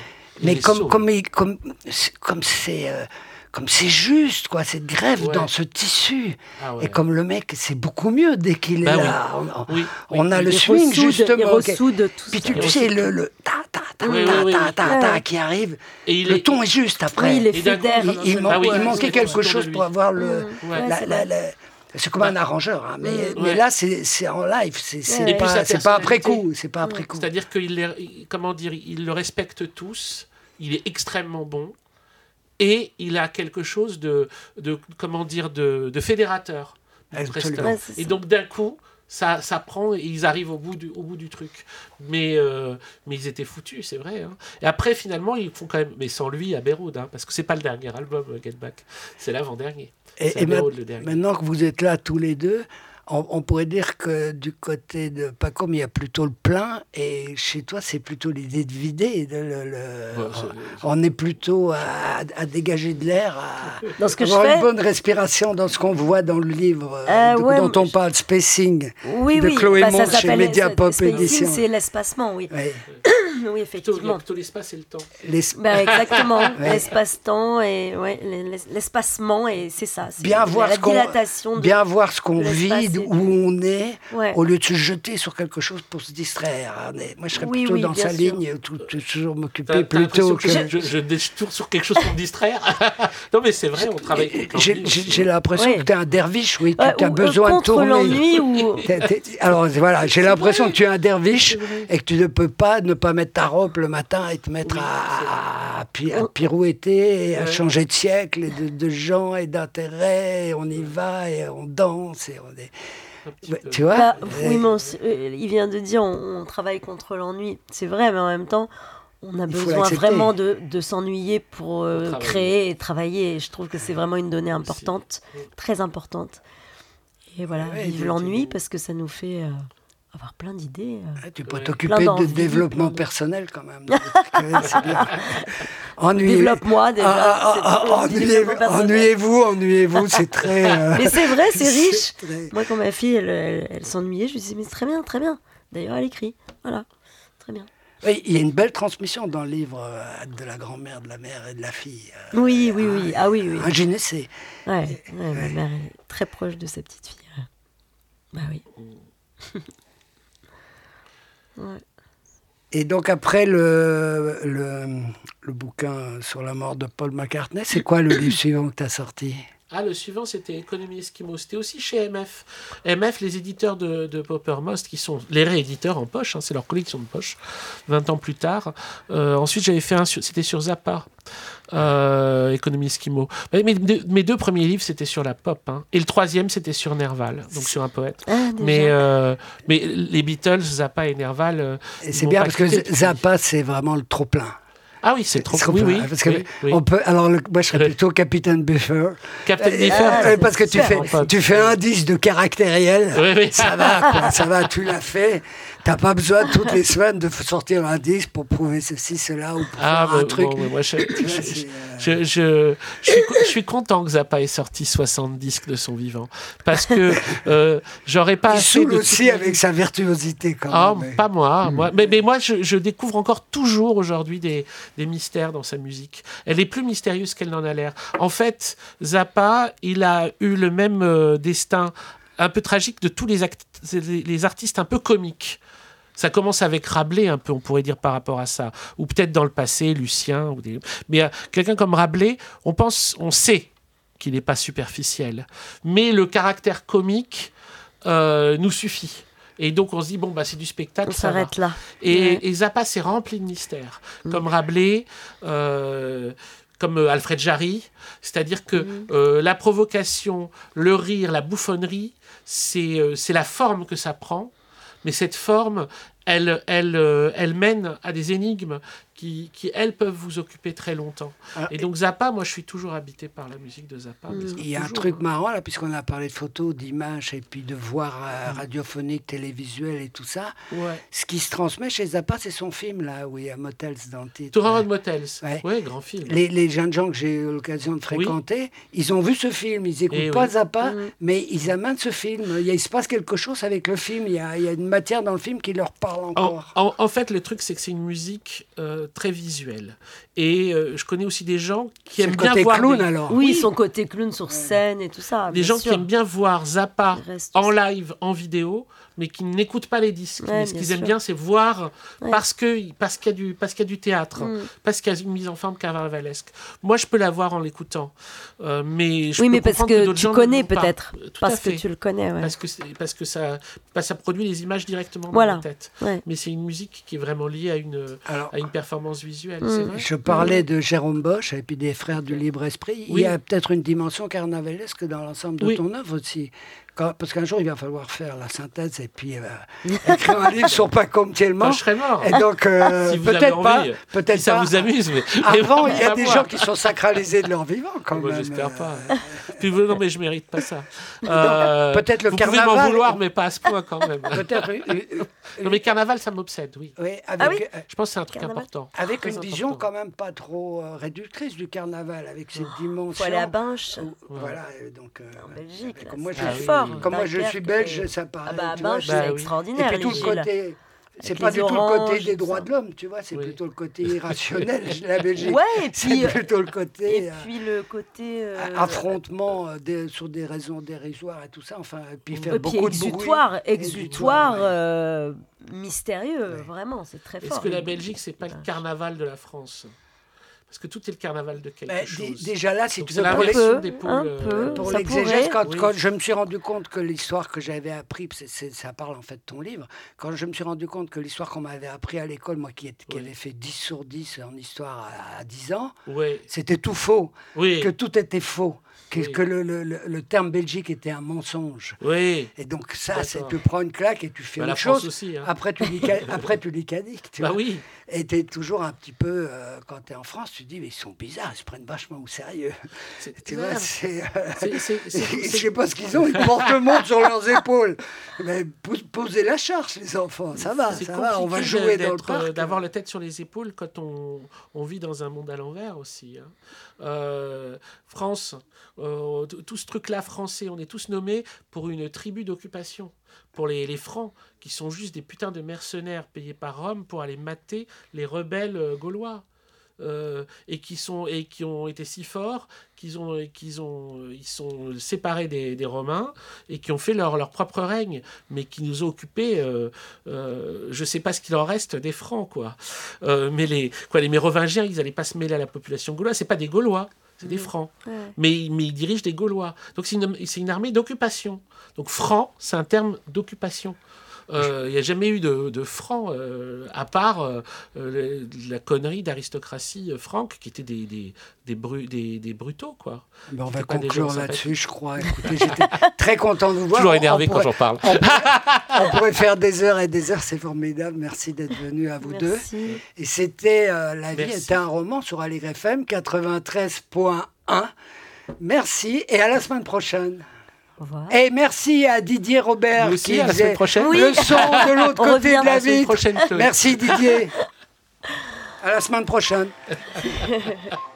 comme c'est juste, quoi, cette grève dans ce tissu. Et comme le mec, c'est beaucoup mieux dès qu'il est là. On a le swing, justement. Puis tu sais, le ta qui arrive, le ton est juste après. Il manquait quelque chose pour avoir le... C'est comme un arrangeur, hein, mais là, c'est en live, c'est pas après coup.
C'est-à-dire qu'il le respecte tous, il est extrêmement bon, et il a quelque chose de fédérateur. Et donc d'un coup, ça prend et ils arrivent au bout du truc. Mais ils étaient foutus, c'est vrai. Hein. Et après, finalement, ils font quand même, mais sans lui, Abbey Road, hein, parce que c'est pas le dernier album, Get Back, c'est l'avant-dernier.
Et maintenant que vous êtes là tous les deux, on pourrait dire que du côté de Paco, il y a plutôt le plein, et chez toi, c'est plutôt l'idée de vider. On est plutôt à dégager de l'air, à avoir une bonne respiration dans ce qu'on voit dans le livre dont on parle, Spacing, de Chloé Mons chez Mediapop Édition.
C'est l'espacement, oui. Oui, effectivement.
Plutôt l'espace et le temps.
Exactement, l'espace-temps et l'espacement, et c'est ça. C'est
bien voir ce qu'on vit, où on est, au lieu de se jeter sur quelque chose pour se distraire. Moi, je serais plutôt dans sa ligne, toujours m'occuper plutôt que...
Je détourne sur quelque chose pour me distraire. Non, mais c'est vrai, on travaille...
J'ai l'impression que tu es un derviche, tu as besoin de tourner.
L'ennui ou...
Alors, voilà, j'ai l'impression que tu es un derviche et que tu ne peux pas ne pas mettre ta robe le matin et te mettre à pirouetter, et à changer de siècle, et de gens et d'intérêt, et on y va, et on danse, et on est...
un petit peu.
Tu vois
Bah, oui, mais il vient de dire on travaille contre l'ennui. C'est vrai, mais en même temps, on a
Il faut
besoin
l'accepter.
vraiment de s'ennuyer pour
travailler.
créer et travailler. Et je trouve que c'est vraiment une donnée importante,
Aussi.
très importante. Et voilà,
Ouais,
vive l'ennui parce que ça nous fait avoir plein d'idées.
Tu peux
Ouais.
t'occuper
Plein
de
d'envie,
développement
plein de-
personnel quand même. C'est bien. Ennuyez-
Développe-moi déjà.
Ennuyez-vous, c'est très...
Mais c'est vrai, c'est riche.
très-
Moi, quand ma fille, elle s'ennuyait, je lui disais, mais c'est très bien, très bien. D'ailleurs, elle écrit. Voilà, très bien.
Oui, il y a une belle transmission dans le livre de la grand-mère, de la mère et de la fille.
Oui, oui, oui. Ah oui, oui.
Un gynécée.
Ouais, ma mère est très proche de sa petite fille. Ouais. Bah oui. Ouais.
Et donc après le bouquin sur la mort de Paul McCartney, c'est quoi le livre suivant que tu as sorti?
Ah, le suivant, c'était Économie Esquimau. C'était aussi chez MF. MF, les éditeurs de Poppermost, qui sont les rééditeurs en poche, hein, c'est leur collection de poche, 20 ans plus tard. Ensuite, j'avais fait c'était sur Zappa, Économie Esquimau. Mes deux premiers livres, c'était sur la pop. Hein. Et le troisième, c'était sur Nerval, donc sur un poète.
Ah, déjà.
Mais les Beatles, Zappa et Nerval...
Et c'est bien parce que Zappa, c'est vraiment le trop-plein.
Ah oui, c'est trop...
C'est
Oui,
trop-plein,
oui.
parce que
oui.
on peut, alors moi, je serais plutôt Capitaine Buffer.
Captain
Euh,
Biffer.
parce que tu fais un disque de caractériel,
Oui, oui.
ça va, quoi, ça va, tu l'as fait. T'as pas besoin toutes les semaines de sortir un disque pour prouver ceci, cela ou pour faire un truc.
Bon, mais moi,
Tu vois, c'est,
je suis content que Zappa ait sorti 60 disques de son vivant. Parce que j'aurais pas
il
assez
saoule
de...
aussi avec sa virtuosité quand
Ah,
même.
pas moi. Mais moi, je découvre encore toujours aujourd'hui des mystères dans sa musique. Elle est plus mystérieuse qu'elle n'en a l'air. En fait, Zappa, il a eu le même destin un peu tragique de tous les artistes un peu comiques. Ça commence avec Rabelais, un peu, on pourrait dire, par rapport à ça. Ou peut-être dans le passé, Lucien. Mais quelqu'un comme Rabelais, on sait qu'il n'est pas superficiel. Mais le caractère comique nous suffit. Et donc, on se dit, bon, bah, c'est du spectacle.
On
ça va.
s'arrête là.
Et Zappa, c'est rempli de mystères. Comme Rabelais, comme Alfred Jarry. C'est-à-dire que la provocation, le rire, la bouffonnerie, c'est la forme que ça prend. Mais cette forme, elle mène à des énigmes qui, elles, peuvent vous occuper très longtemps. Et donc Zappa, moi, je suis toujours habité par la musique de Zappa.
Il y a un truc marrant, là, puisqu'on a parlé de photos, d'images, et puis de voix radiophoniques, télévisuelles et tout ça.
Ouais.
Ce qui se transmet chez Zappa, c'est son film, là, où il y a Motels dans le titre.
Tour Motels.
Ouais.
Ouais, grand film.
Les jeunes gens que j'ai eu l'occasion de fréquenter, ils ont vu ce film, ils n'écoutent pas Zappa, mais ils amènent ce film. Il se passe quelque chose avec le film, il y a une matière dans le film qui leur parle encore.
En fait, le truc, c'est que c'est une musique très visuelle. Et je connais aussi des gens qui aiment bien voir...
clown, alors.
Oui, son côté clown sur scène et tout ça.
Des
bien
gens
sûr.
qui aiment bien voir Zappa
Il reste
en
aussi.
live, en vidéo, mais qui n'écoutent pas les disques.
Ouais,
mais ce
bien
qu'ils aiment
sûr.
bien, c'est voir
Ouais.
parce qu'il y a du théâtre, parce qu'il y a une mise en forme carnavalesque. Moi, je peux la voir en l'écoutant. Mais je
Oui,
peux
mais parce
comprendre
que
d'autres
tu
gens ne
connais
l'ont pas.
peut-être.
Tout à
Parce que
fait.
tu le connais, ouais.
Parce que ça produit les images directement dans
Voilà.
la tête.
Ouais.
Mais c'est une musique qui est vraiment liée à une performance visuelle. C'est vrai.
Je parlais de Jérôme Bosch et puis des frères du Libre Esprit. Il
Oui.
y a peut-être une dimension carnavalesque dans l'ensemble de
Oui.
ton œuvre aussi. Parce qu'un jour, il va falloir faire la synthèse et puis écrire un livre sur Paco Mtielman.
Quand je serais mort.
Et donc,
Si vous avez
peut-être pas.
envie,
Peut-être
si ça
pas.
vous amuse. Mais
Avant,
mais
il y a
pas
des
moi.
gens qui sont sacralisés de leur vivant, quand
Moi,
même.
j'espère pas. Puis, non, mais je mérite pas ça.
peut-être le
vous
carnaval.
Vous pouvez m'en vouloir, mais pas à ce point quand même.
Peut-être.
Non, mais carnaval, ça m'obsède, oui.
Oui, avec,
Ah oui
Je pense que c'est un truc
Carnaval.
important.
avec
Très
une vision
important.
quand même pas trop réductrice du carnaval, avec cette dimension.
Faut aller à Binche.
Voilà, donc.
En Belgique, là,
comme moi,
c'est
je suis
fort.
comme moi, je suis
Dunkerque
belge,
et-
ça paraît.
Ah bah, à
tu vois,
Binche,
Bah
c'est
oui.
extraordinaire.
Et puis tout le
les Gilles.
côté. C'est
Avec
pas
les
du tout le
oranges
côté
et
des
tout
droits
ça.
de l'homme, tu vois, c'est
Oui.
plutôt le côté irrationnel de la Belgique.
Ouais, et
C'est
puis,
plutôt le côté
et puis le côté.
affrontement sur des raisons dérisoires et tout ça. Enfin, et puis faire
et puis
beaucoup de
exutoire,
bruit.
exutoire
ouais.
mystérieux, vraiment, c'est très fort.
Est-ce que la Belgique, c'est pas le carnaval de la France? Parce que tout est le carnaval de quelque chose.
Déjà là, si
Donc
tu
c'est
veux,
l'inversion des pôles.
un peu.
pour
Ça
l'exégèse,
pourrait.
quand je me suis rendu compte que l'histoire que j'avais appris, ça parle en fait de ton livre, quand je me suis rendu compte que l'histoire qu'on m'avait appris à l'école, moi qui avait fait 10 sur 10 en histoire à 10 ans,
Oui.
c'était tout faux,
Oui.
que tout était faux, que,
Oui.
que le terme Belgique était un mensonge.
Oui.
Et donc ça,
D'accord.
tu prends une claque et tu fais
Bah, la
autre
France
chose.
aussi. Hein.
Après, tu lis Cadic, tu
Bah
vois.
oui.
Et tu es toujours un petit peu, quand tu es en France, tu te dis, mais ils sont bizarres, ils se prennent vachement au sérieux. Tu vois, je sais pas ce qu'ils ont, ils portent le monde sur leurs épaules. Mais posez la charge, les enfants, ça va,
C'est
on va
compliqué
jouer dans le parc.
d'avoir la tête sur les épaules quand on vit dans un monde à l'envers aussi. Hein. France, tout ce truc-là français, on est tous nommés pour une tribu d'occupation. Pour les Francs, qui sont juste des putains de mercenaires payés par Rome pour aller mater les rebelles gaulois. Et qui ont été si forts ils sont séparés des Romains et qui ont fait leur propre règne, mais qui nous ont occupés. Je sais pas ce qu'il en reste des Francs, quoi. Mais les Mérovingiens, ils n'allaient pas se mêler à la population gauloise. C'est pas des Gaulois. C'est des Francs. Ouais. Mais ils dirigent des Gaulois. Donc c'est une armée d'occupation. Donc franc, c'est un terme d'occupation. Il n'y a jamais eu de francs, à part la connerie d'aristocratie franque, qui étaient des brutaux, quoi.
Ben on va conclure là-dessus, je crois. Écoutez, j'étais très content de vous voir.
Toujours énervé quand j'en parle.
On pourrait faire des heures et des heures, c'est formidable. Merci d'être venus à vous deux. Et c'était La vie était un roman sur Aligre FM 93.1. Merci et à la semaine prochaine. Et merci à Didier Robert
qui à la semaine prochaine.
Le son de l'autre côté de la vitre.
Prochaine,
merci Didier. À la semaine prochaine.